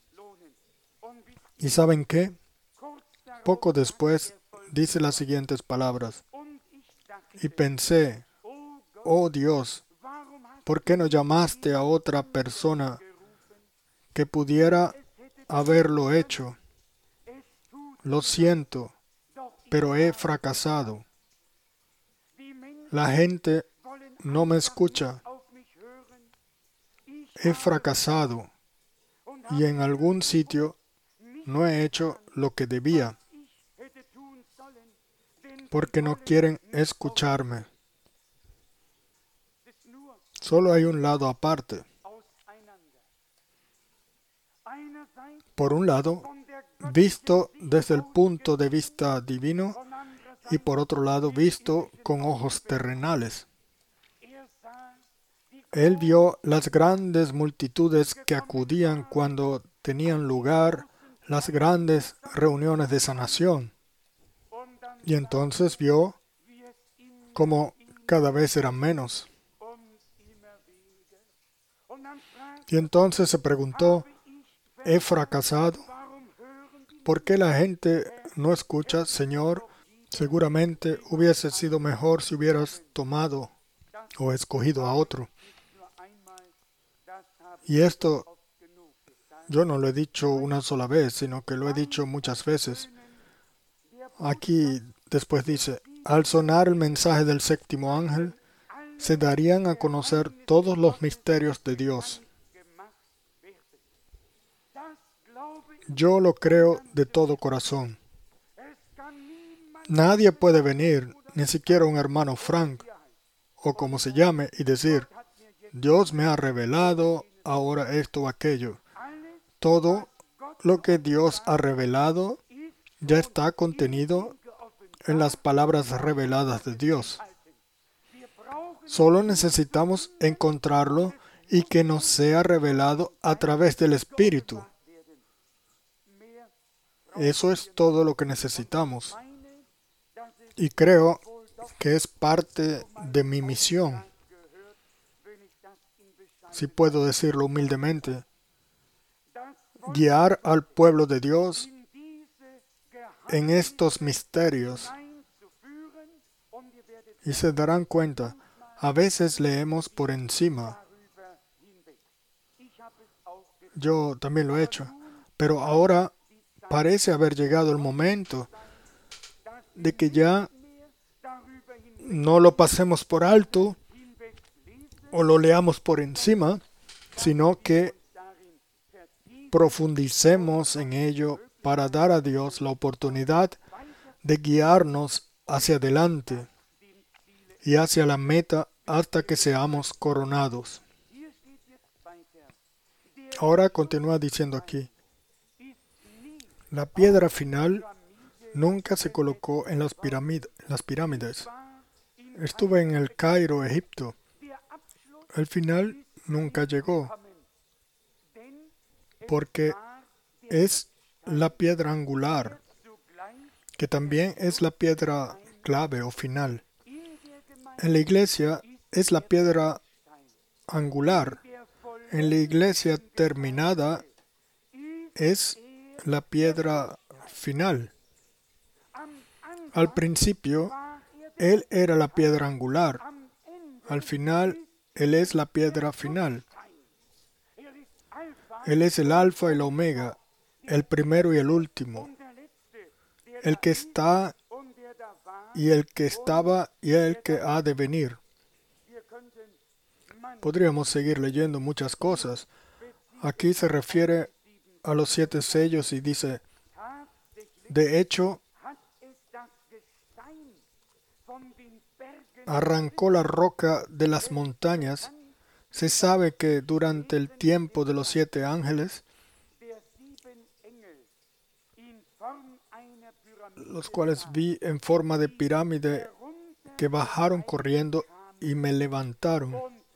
¿Y saben qué? Poco después dice las siguientes palabras: y pensé, oh Dios, ¿por qué no llamaste a otra persona que pudiera haberlo hecho? Lo siento, pero he fracasado. La gente no me escucha. He fracasado y en algún sitio no he hecho lo que debía, porque no quieren escucharme. Solo hay un lado aparte. Por un lado, visto desde el punto de vista divino, y por otro lado, visto con ojos terrenales. Él vio las grandes multitudes que acudían cuando tenían lugar las grandes reuniones de sanación. Y entonces vio cómo cada vez eran menos. Y entonces se preguntó: ¿he fracasado? ¿Por qué la gente no escucha, Señor? Seguramente hubiese sido mejor si hubieras tomado o escogido a otro. Y esto yo no lo he dicho una sola vez, sino que lo he dicho muchas veces. Aquí después dice, al sonar el mensaje del séptimo ángel, se darían a conocer todos los misterios de Dios. Yo lo creo de todo corazón. Nadie puede venir, ni siquiera un hermano Frank, o como se llame, y decir, Dios me ha revelado ahora esto o aquello. Todo lo que Dios ha revelado ya está contenido en las palabras reveladas de Dios. Solo necesitamos encontrarlo y que nos sea revelado a través del Espíritu. Eso es todo lo que necesitamos. Y creo que es parte de mi misión, si puedo decirlo humildemente, guiar al pueblo de Dios en estos misterios. Y se darán cuenta, a veces leemos por encima. Yo también lo he hecho. Pero ahora parece haber llegado el momento de que ya no lo pasemos por alto o lo leamos por encima, sino que profundicemos en ello para dar a Dios la oportunidad de guiarnos hacia adelante y hacia la meta hasta que seamos coronados. Ahora continúa diciendo aquí, la piedra final nunca se colocó en las pirámides. Estuve en el Cairo, Egipto. El final nunca llegó, porque es la piedra angular, que también es la piedra clave o final. En la iglesia es la piedra angular. En la iglesia terminada es la piedra final. Al principio, Él era la piedra angular. Al final, Él es la piedra final. Él es el alfa y el omega, el primero y el último, el que está y el que estaba y el que ha de venir. Podríamos seguir leyendo muchas cosas. Aquí se refiere a los 7 sellos y dice, de hecho, arrancó la roca de las montañas. Se sabe que durante el tiempo de los 7 ángeles, los cuales vi en forma de pirámide, que bajaron corriendo y me levantaron.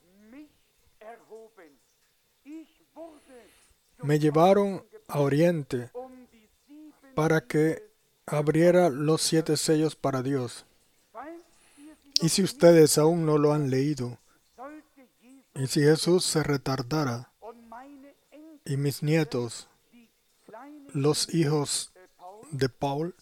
Me llevaron a Oriente para que abriera los 7 sellos para Dios. Y si ustedes aún no lo han leído, y si Jesús se retardara, y mis nietos, los hijos de Paul,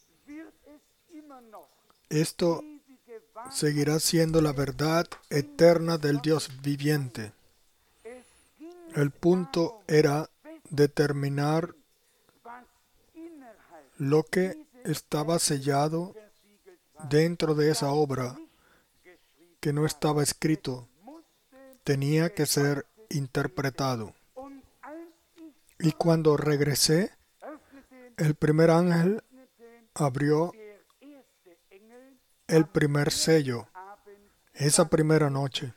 esto seguirá siendo la verdad eterna del Dios viviente. El punto era determinar lo que estaba sellado dentro de esa obra que no estaba escrito. Tenía que ser interpretado. Y cuando regresé, el primer ángel abrió el primer sello esa primera noche.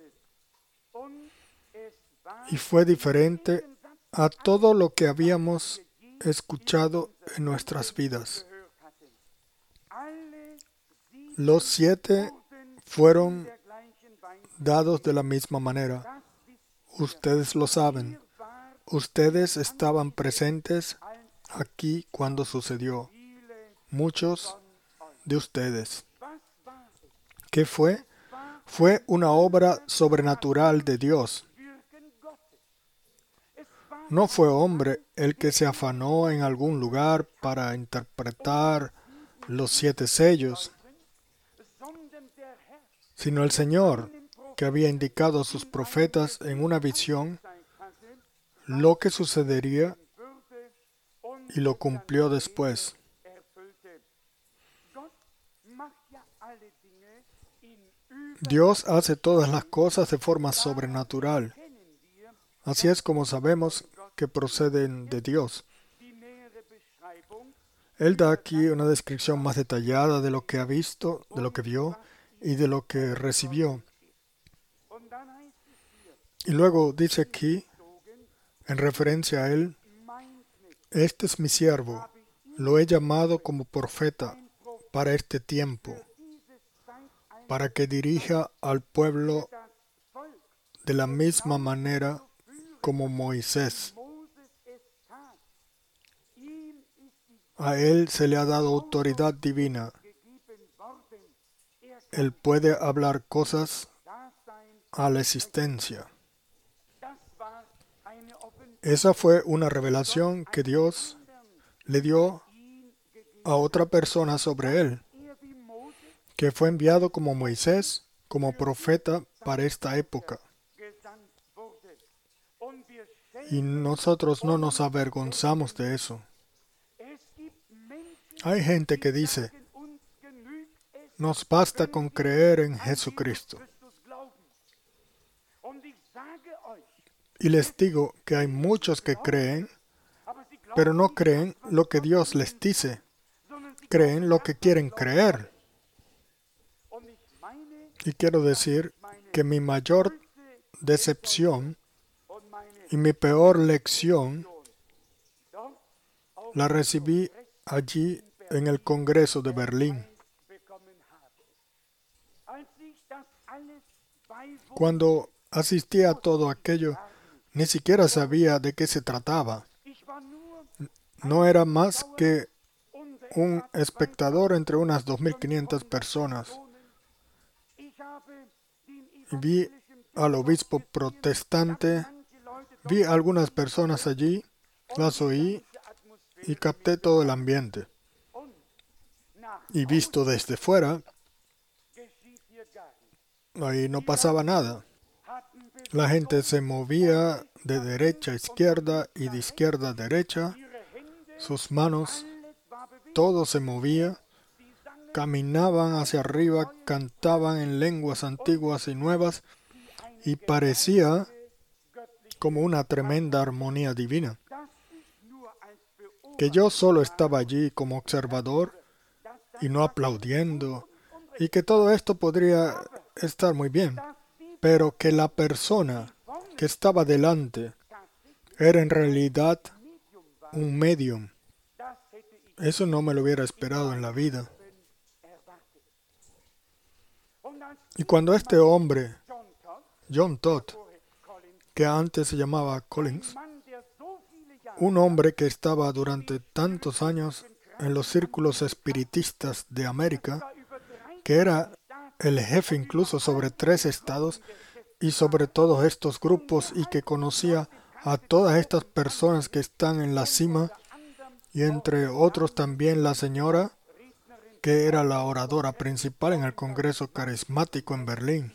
Y fue diferente a todo lo que habíamos escuchado en nuestras vidas. Los 7 fueron dados de la misma manera. Ustedes lo saben. Ustedes estaban presentes aquí cuando sucedió. Muchos de ustedes. ¿Qué fue? Fue una obra sobrenatural de Dios. No fue hombre el que se afanó en algún lugar para interpretar los 7 sellos, sino el Señor, que había indicado a sus profetas en una visión lo que sucedería y lo cumplió después. Dios hace todas las cosas de forma sobrenatural. Así es como sabemos que proceden de Dios. Él da aquí una descripción más detallada de lo que ha visto, de lo que vio y de lo que recibió. Y luego dice aquí, en referencia a él, este es mi siervo, lo he llamado como profeta para este tiempo, para que dirija al pueblo de la misma manera como Moisés. A él se le ha dado autoridad divina. Él puede hablar cosas a la existencia. Esa fue una revelación que Dios le dio a otra persona sobre él, que fue enviado como Moisés, como profeta para esta época. Y nosotros no nos avergonzamos de eso. Hay gente que dice, nos basta con creer en Jesucristo. Y les digo que hay muchos que creen, pero no creen lo que Dios les dice. Creen lo que quieren creer. Y quiero decir que mi mayor decepción y mi peor lección la recibí allí en el Congreso de Berlín. Cuando asistí a todo aquello, ni siquiera sabía de qué se trataba. No era más que un espectador entre unas 2.500 personas. Vi al obispo protestante, vi a algunas personas allí, las oí y capté todo el ambiente. Y visto desde fuera, ahí no pasaba nada. La gente se movía de derecha a izquierda y de izquierda a derecha. Sus manos, todo se movía. Caminaban hacia arriba, cantaban en lenguas antiguas y nuevas y parecía como una tremenda armonía divina. Que yo solo estaba allí como observador y no aplaudiendo, y que todo esto podría estar muy bien, pero que la persona que estaba delante era en realidad un medium. Eso no me lo hubiera esperado en la vida. Y cuando este hombre, John Todd, que antes se llamaba Collins, un hombre que estaba durante tantos años en los círculos espiritistas de América, que era el jefe incluso sobre 3 estados y sobre todos estos grupos y que conocía a todas estas personas que están en la cima y entre otros también la señora que era la oradora principal en el Congreso Carismático en Berlín.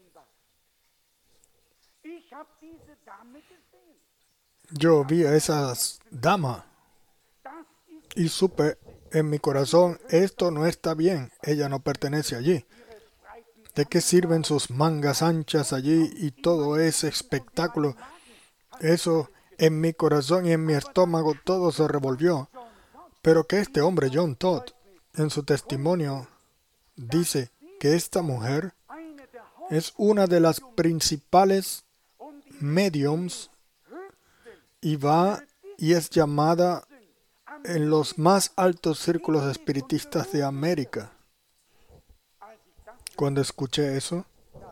Yo vi a esa dama y supe en mi corazón, esto no está bien, ella no pertenece allí. ¿De qué sirven sus mangas anchas allí y todo ese espectáculo? Eso en mi corazón y en mi estómago todo se revolvió. Pero que este hombre John Todd, en su testimonio, dice que esta mujer es una de las principales mediums y va y es llamada en los más altos círculos espiritistas de América. Cuando escuché eso,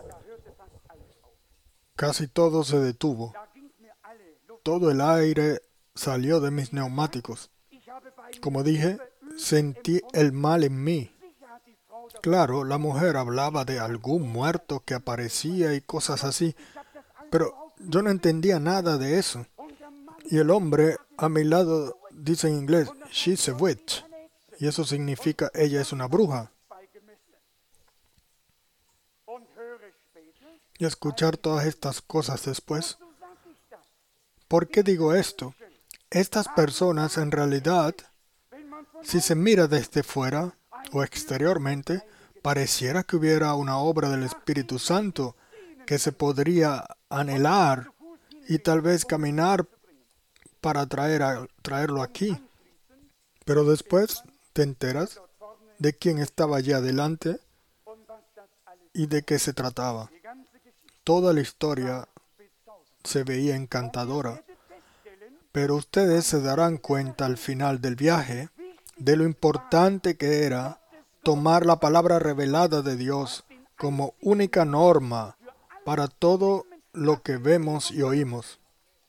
casi todo se detuvo. Todo el aire salió de mis neumáticos. Como dije, sentí el mal en mí. Claro, la mujer hablaba de algún muerto que aparecía y cosas así, pero yo no entendía nada de eso. Y el hombre a mi lado dice en inglés, she's a witch, y eso significa ella es una bruja. y escuchar todas estas cosas después. ¿Por qué digo esto? Estas personas en realidad, si se mira desde fuera o exteriormente, pareciera que hubiera una obra del Espíritu Santo que se podría anhelar y tal vez caminar para traerlo aquí. Pero después te enteras de quién estaba allí adelante y de qué se trataba. Toda la historia se veía encantadora, pero ustedes se darán cuenta al final del viaje de lo importante que era tomar la palabra revelada de Dios como única norma para todo lo que vemos y oímos.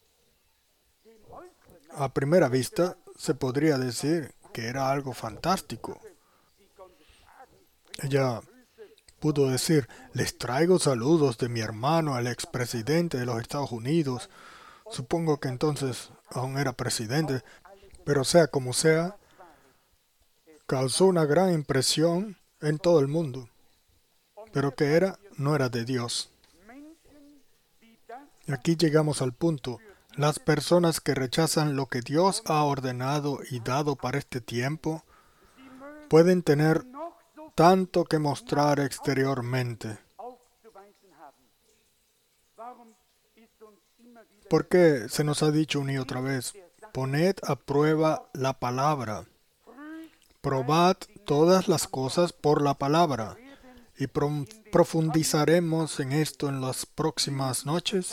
A primera vista, se podría decir que era algo fantástico. Ella pudo decir, les traigo saludos de mi hermano, el expresidente de los Estados Unidos. Supongo que entonces aún era presidente, pero sea como sea, causó una gran impresión en todo el mundo. Pero que era, no era de Dios. Y aquí llegamos al punto. Las personas que rechazan lo que Dios ha ordenado y dado para este tiempo pueden tener tanto que mostrar exteriormente. ¿Por qué se nos ha dicho una y otra vez? Poned a prueba la palabra. Probad todas las cosas por la palabra. Y profundizaremos en esto en las próximas noches.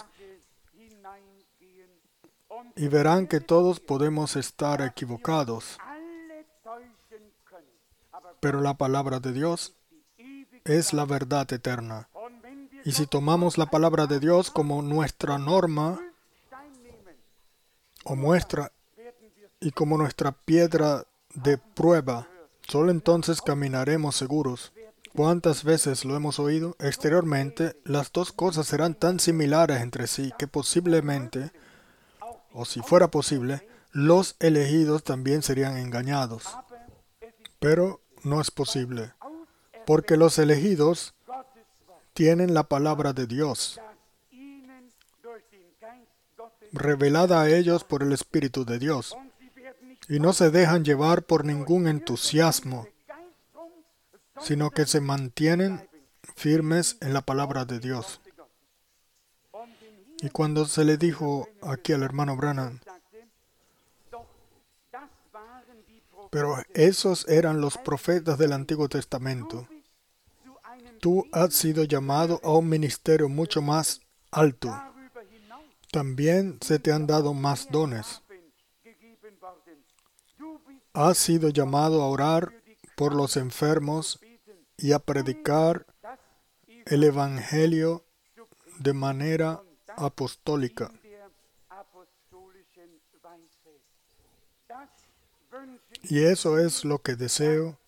Y verán que todos podemos estar equivocados. Pero la palabra de Dios es la verdad eterna. Y si tomamos la palabra de Dios como nuestra norma, y como nuestra piedra de prueba, solo entonces caminaremos seguros. ¿Cuántas veces lo hemos oído? Exteriormente, las dos cosas serán tan similares entre sí que posiblemente, o si fuera posible, los elegidos también serían engañados. Pero no es posible, porque los elegidos tienen la palabra de Dios, revelada a ellos por el Espíritu de Dios, y no se dejan llevar por ningún entusiasmo, sino que se mantienen firmes en la palabra de Dios. Y cuando se le dijo aquí al hermano Branham, pero esos eran los profetas del Antiguo Testamento, tú has sido llamado a un ministerio mucho más alto. También se te han dado más dones. Has sido llamado a orar por los enfermos y a predicar el Evangelio de manera apostólica. Y eso es lo que deseo,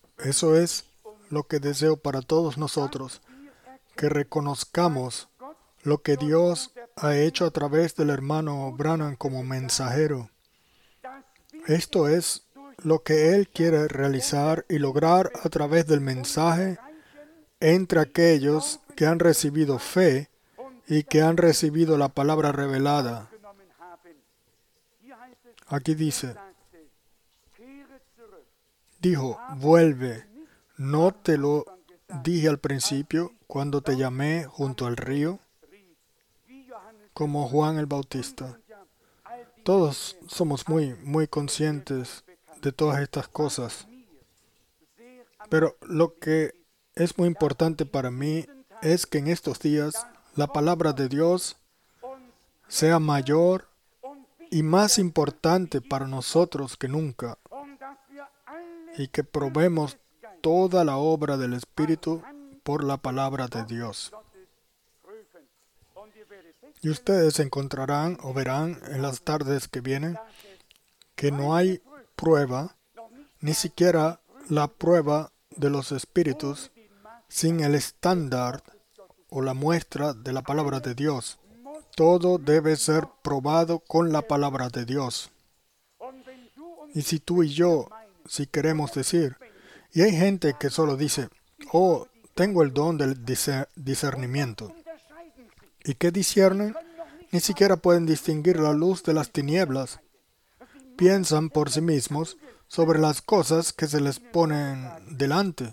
para todos nosotros, que reconozcamos lo que Dios ha hecho a través del hermano Branham como mensajero. Esto es lo que Él quiere realizar y lograr a través del mensaje entre aquellos que han recibido fe y que han recibido la palabra revelada. Aquí dijo, vuelve. ¿No te lo dije al principio cuando te llamé junto al río? Como Juan el Bautista. Todos somos muy conscientes de todas estas cosas. Pero lo que es muy importante para mí es que en estos días la palabra de Dios sea mayor y más importante para nosotros que nunca, y que probemos toda la obra del Espíritu por la palabra de Dios. Y ustedes encontrarán o verán en las tardes que vienen que no hay prueba, ni siquiera la prueba de los espíritus, sin el estándar o la muestra de la palabra de Dios. Todo debe ser probado con la palabra de Dios. Y si tú y yo, si queremos decir, y hay gente que solo dice, oh, tengo el don del discernimiento. ¿Y qué disciernen? Ni siquiera pueden distinguir la luz de las tinieblas. Piensan por sí mismos sobre las cosas que se les ponen delante.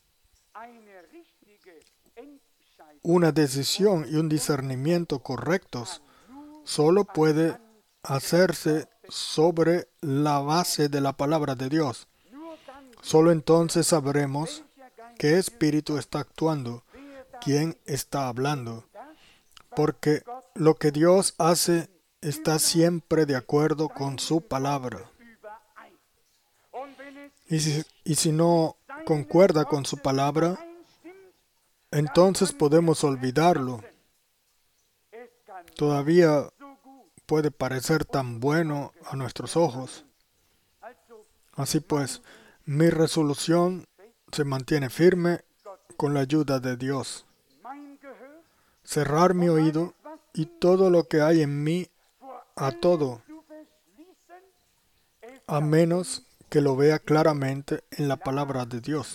Una decisión y un discernimiento correctos solo puede hacerse sobre la base de la palabra de Dios. Solo entonces sabremos qué espíritu está actuando, quién está hablando, porque lo que Dios hace está siempre de acuerdo con su palabra. Y si no concuerda con su palabra, entonces podemos olvidarlo. Todavía puede parecer tan bueno a nuestros ojos. Así pues, mi resolución se mantiene firme con la ayuda de Dios. Cerrar mi oído y todo lo que hay en mí a todo, a menos que lo vea claramente en la palabra de Dios.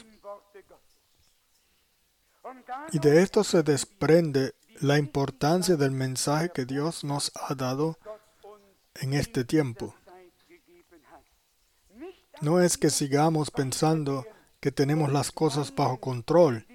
Y de esto se desprende la importancia del mensaje que Dios nos ha dado en este tiempo. No es que sigamos pensando que tenemos las cosas bajo control.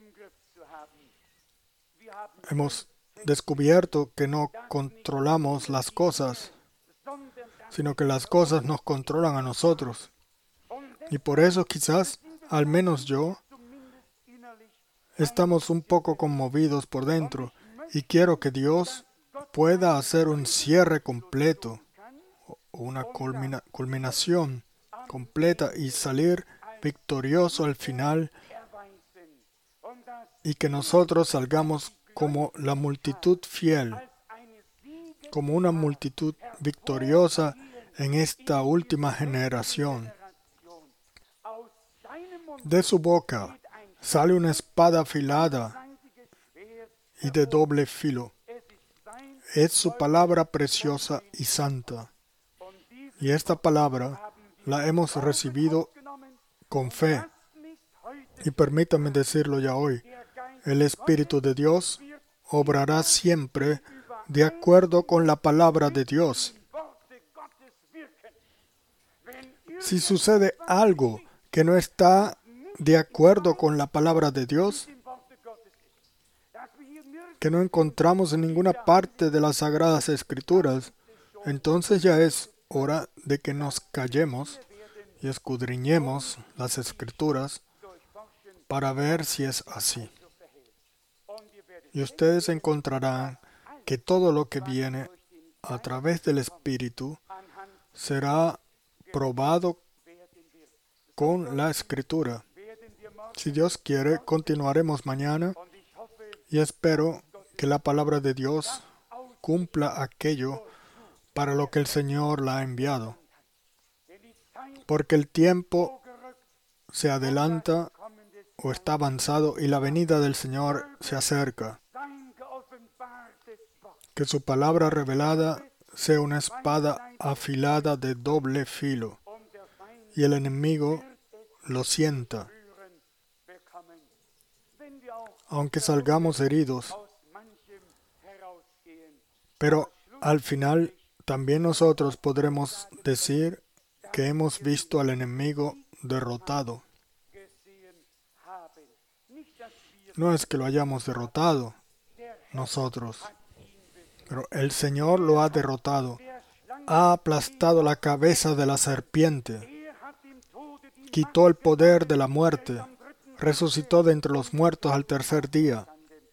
Hemos descubierto que no controlamos las cosas, sino que las cosas nos controlan a nosotros. Y por eso quizás, al menos yo, estamos un poco conmovidos por dentro y quiero que Dios pueda hacer un cierre completo o una culminación completa y salir victorioso al final y que nosotros salgamos como la multitud fiel, como una multitud victoriosa en esta última generación. De su boca sale una espada afilada y de doble filo. Es su palabra preciosa y santa. Y esta palabra la hemos recibido con fe. Y permítame decirlo ya hoy, el Espíritu de Dios obrará siempre de acuerdo con la palabra de Dios. Si sucede algo que no está de acuerdo con la palabra de Dios, que no encontramos en ninguna parte de las Sagradas Escrituras, entonces ya es hora de que nos callemos y escudriñemos las Escrituras para ver si es así. Y ustedes encontrarán que todo lo que viene a través del Espíritu será probado con la Escritura. Si Dios quiere, continuaremos mañana y espero que la palabra de Dios cumpla aquello para lo que el Señor la ha enviado. Porque el tiempo se adelanta o está avanzado y la venida del Señor se acerca. Que su palabra revelada sea una espada afilada de doble filo y el enemigo lo sienta. Aunque salgamos heridos, pero al final también nosotros podremos decir que hemos visto al enemigo derrotado. No es que lo hayamos derrotado nosotros, pero el Señor lo ha derrotado. Ha aplastado la cabeza de la serpiente, quitó el poder de la muerte, resucitó de entre los muertos al tercer día.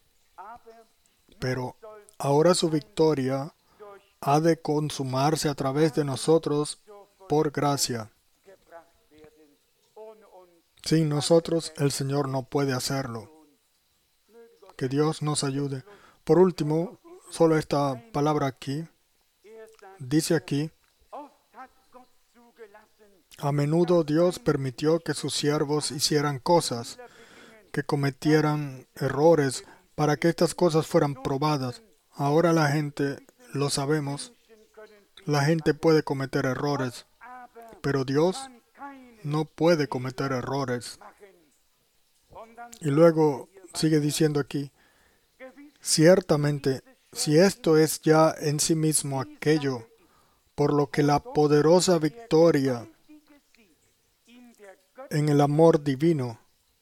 Pero ahora su victoria ha de consumarse a través de nosotros por gracia. Sin nosotros, el Señor no puede hacerlo. Que Dios nos ayude. Por último, solo esta palabra aquí. Dice aquí, a menudo Dios permitió que sus siervos hicieran cosas, que cometieran errores, para que estas cosas fueran probadas. Ahora la gente, lo sabemos, la gente puede cometer errores, pero Dios no puede cometer errores. Y luego sigue diciendo aquí, ciertamente si esto es ya en sí mismo aquello por lo que la poderosa victoria en el amor divino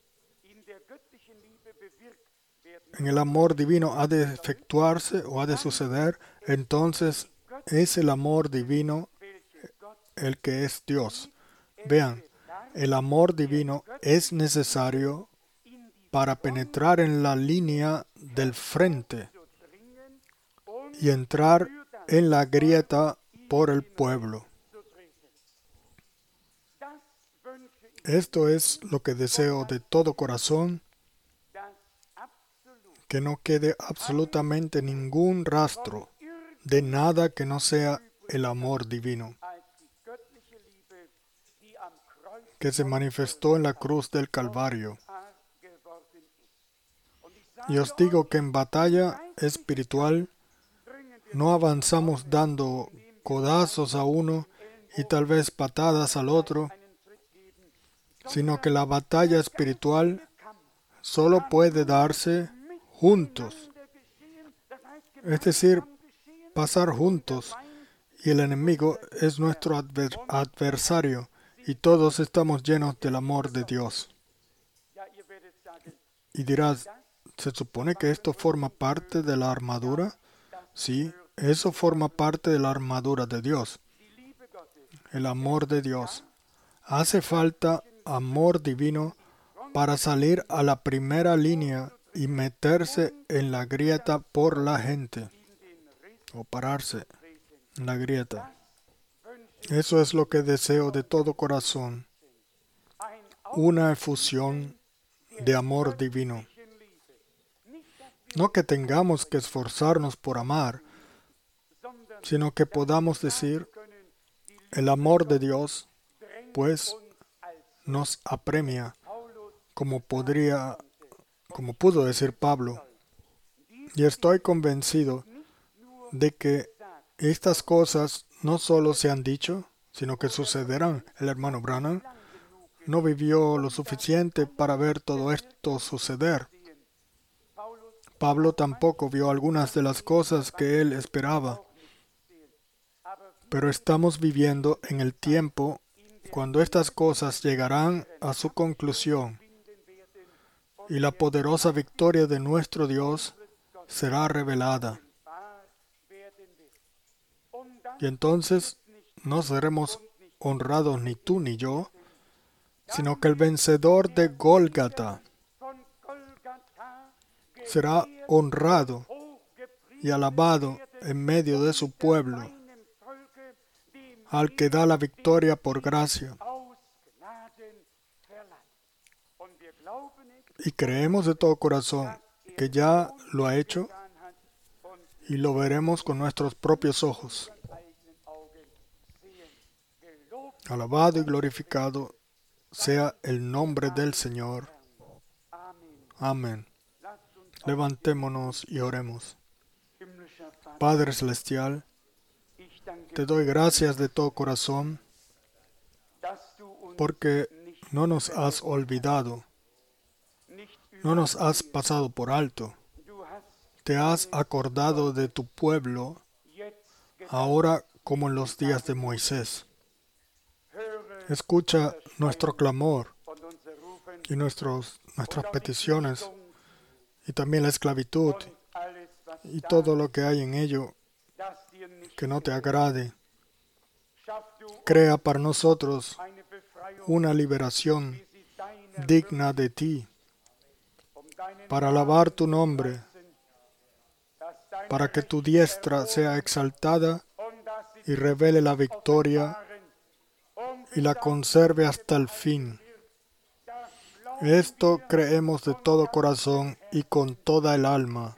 ha de efectuarse o ha de suceder, entonces es el amor divino el que es Dios. Vean, el amor divino es necesario para penetrar en la línea del frente y entrar en la grieta por el pueblo. Esto es lo que deseo de todo corazón, que no quede absolutamente ningún rastro de nada que no sea el amor divino, que se manifestó en la cruz del Calvario. Y os digo que en batalla espiritual no avanzamos dando codazos a uno y tal vez patadas al otro, sino que la batalla espiritual solo puede darse juntos, es decir, pasar juntos, y el enemigo es nuestro adversario, y todos estamos llenos del amor de Dios. Y dirás, ¿se supone que esto forma parte de la armadura? Sí, eso forma parte de la armadura de Dios, el amor de Dios. Hace falta amor divino para salir a la primera línea y meterse en la grieta por la gente, o pararse en la grieta. Eso es lo que deseo de todo corazón, una efusión de amor divino. No que tengamos que esforzarnos por amar, sino que podamos decir, el amor de Dios, pues, nos apremia, como pudo decir Pablo. Y estoy convencido de que estas cosas no solo se han dicho, sino que sucederán. El hermano Branham no vivió lo suficiente para ver todo esto suceder. Pablo tampoco vio algunas de las cosas que él esperaba. Pero estamos viviendo en el tiempo cuando estas cosas llegarán a su conclusión y la poderosa victoria de nuestro Dios será revelada. Y entonces no seremos honrados ni tú ni yo, sino que el vencedor de Gólgata será honrado y alabado en medio de su pueblo, al que da la victoria por gracia. Y creemos de todo corazón que ya lo ha hecho y lo veremos con nuestros propios ojos. Alabado y glorificado sea el nombre del Señor. Amén. Levantémonos y oremos. Padre Celestial, te doy gracias de todo corazón porque no nos has olvidado, no nos has pasado por alto. Te has acordado de tu pueblo ahora como en los días de Moisés. Escucha nuestro clamor y nuestras peticiones y también la esclavitud y todo lo que hay en ello que no te agrade. Crea para nosotros una liberación digna de ti, para alabar tu nombre, para que tu diestra sea exaltada y revele la victoria y la conserve hasta el fin. Esto creemos de todo corazón y con toda el alma.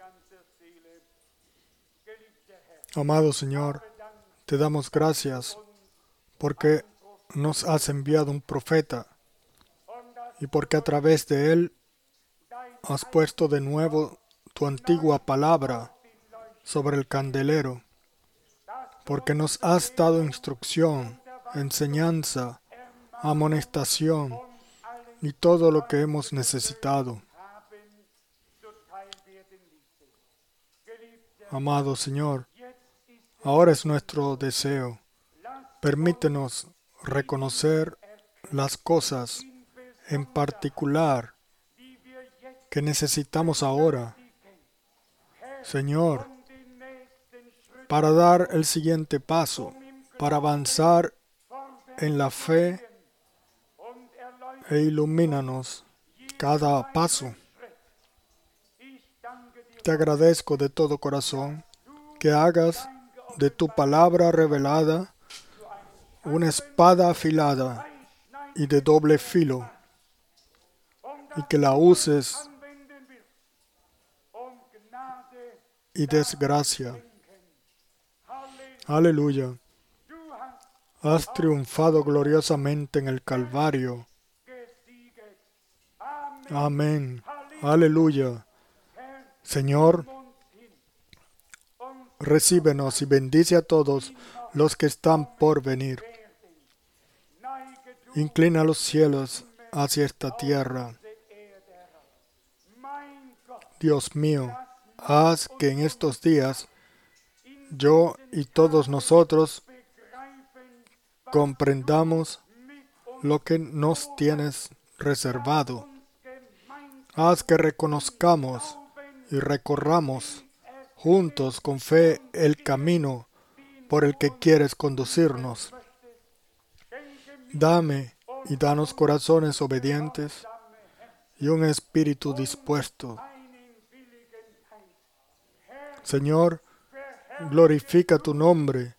Amado Señor, te damos gracias porque nos has enviado un profeta y porque a través de él has puesto de nuevo tu antigua palabra sobre el candelero, porque nos has dado instrucción, enseñanza, amonestación y todo lo que hemos necesitado. Amado Señor, ahora es nuestro deseo. Permítenos reconocer las cosas en particular que necesitamos ahora, Señor, para dar el siguiente paso, para avanzar en la fe e ilumínanos cada paso. Te agradezco de todo corazón que hagas de tu palabra revelada una espada afilada y de doble filo, y que la uses y des gracia. Aleluya. Has triunfado gloriosamente en el Calvario. Amén. Aleluya. Señor, recíbenos y bendice a todos los que están por venir. Inclina los cielos hacia esta tierra. Dios mío, haz que en estos días yo y todos nosotros comprendamos lo que nos tienes reservado. Haz que reconozcamos y recorramos juntos con fe el camino por el que quieres conducirnos. Dame y danos corazones obedientes y un espíritu dispuesto. Señor, glorifica tu nombre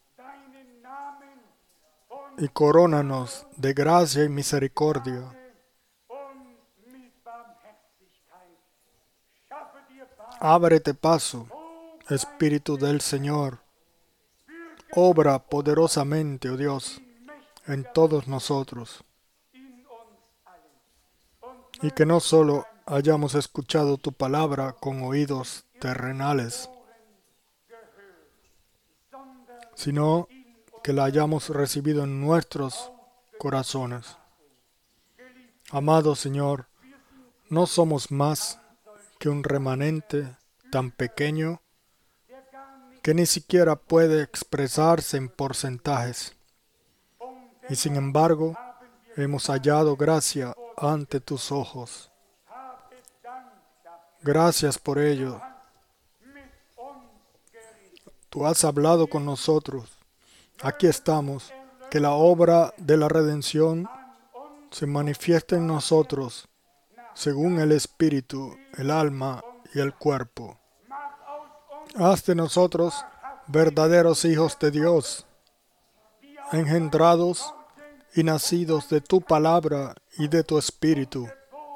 y corónanos de gracia y misericordia. Ábrete paso, Espíritu del Señor. Obra poderosamente, oh Dios, en todos nosotros. Y que no solo hayamos escuchado tu palabra con oídos terrenales, sino que la hayamos recibido en nuestros corazones. Amado Señor, no somos más que un remanente tan pequeño que ni siquiera puede expresarse en porcentajes. Y sin embargo, hemos hallado gracia ante tus ojos. Gracias por ello. Tú has hablado con nosotros. Aquí estamos. Que la obra de la redención se manifieste en nosotros, según el espíritu, el alma y el cuerpo. Haz de nosotros verdaderos hijos de Dios, engendrados y nacidos de tu palabra y de tu espíritu.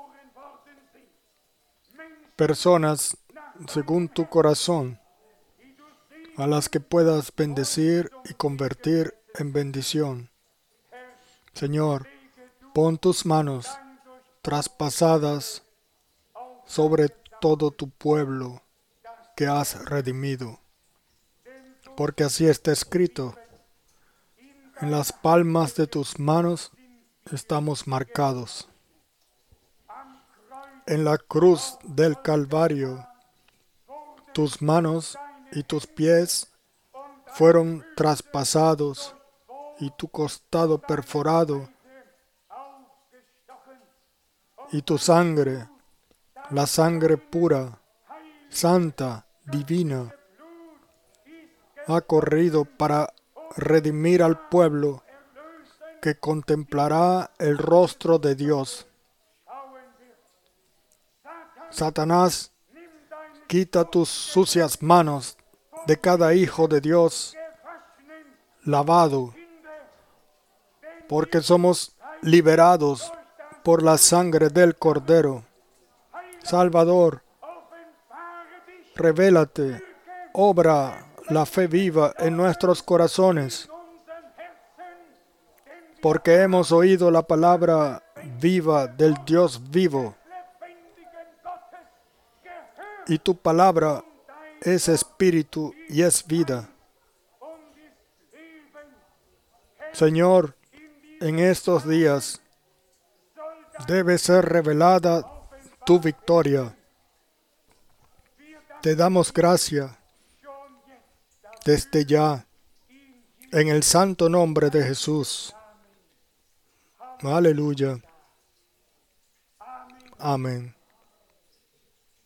Personas según tu corazón, a las que puedas bendecir y convertir en bendición. Señor, pon tus manos traspasadas sobre todo tu pueblo que has redimido, porque así está escrito: en las palmas de tus manos estamos marcados. En la cruz del Calvario, tus manos y tus pies fueron traspasados y tu costado perforado, y tu sangre, la sangre pura, santa, divina, ha corrido para redimir al pueblo que contemplará el rostro de Dios. Satanás, quita tus sucias manos de cada hijo de Dios lavado, porque somos liberados por la sangre del Cordero. Salvador, revélate, obra la fe viva en nuestros corazones, porque hemos oído la palabra viva del Dios vivo, y tu palabra es espíritu y es vida. Señor, en estos días debe ser revelada tu victoria. Te damos gracia desde ya, en el santo nombre de Jesús. Aleluya. Amén.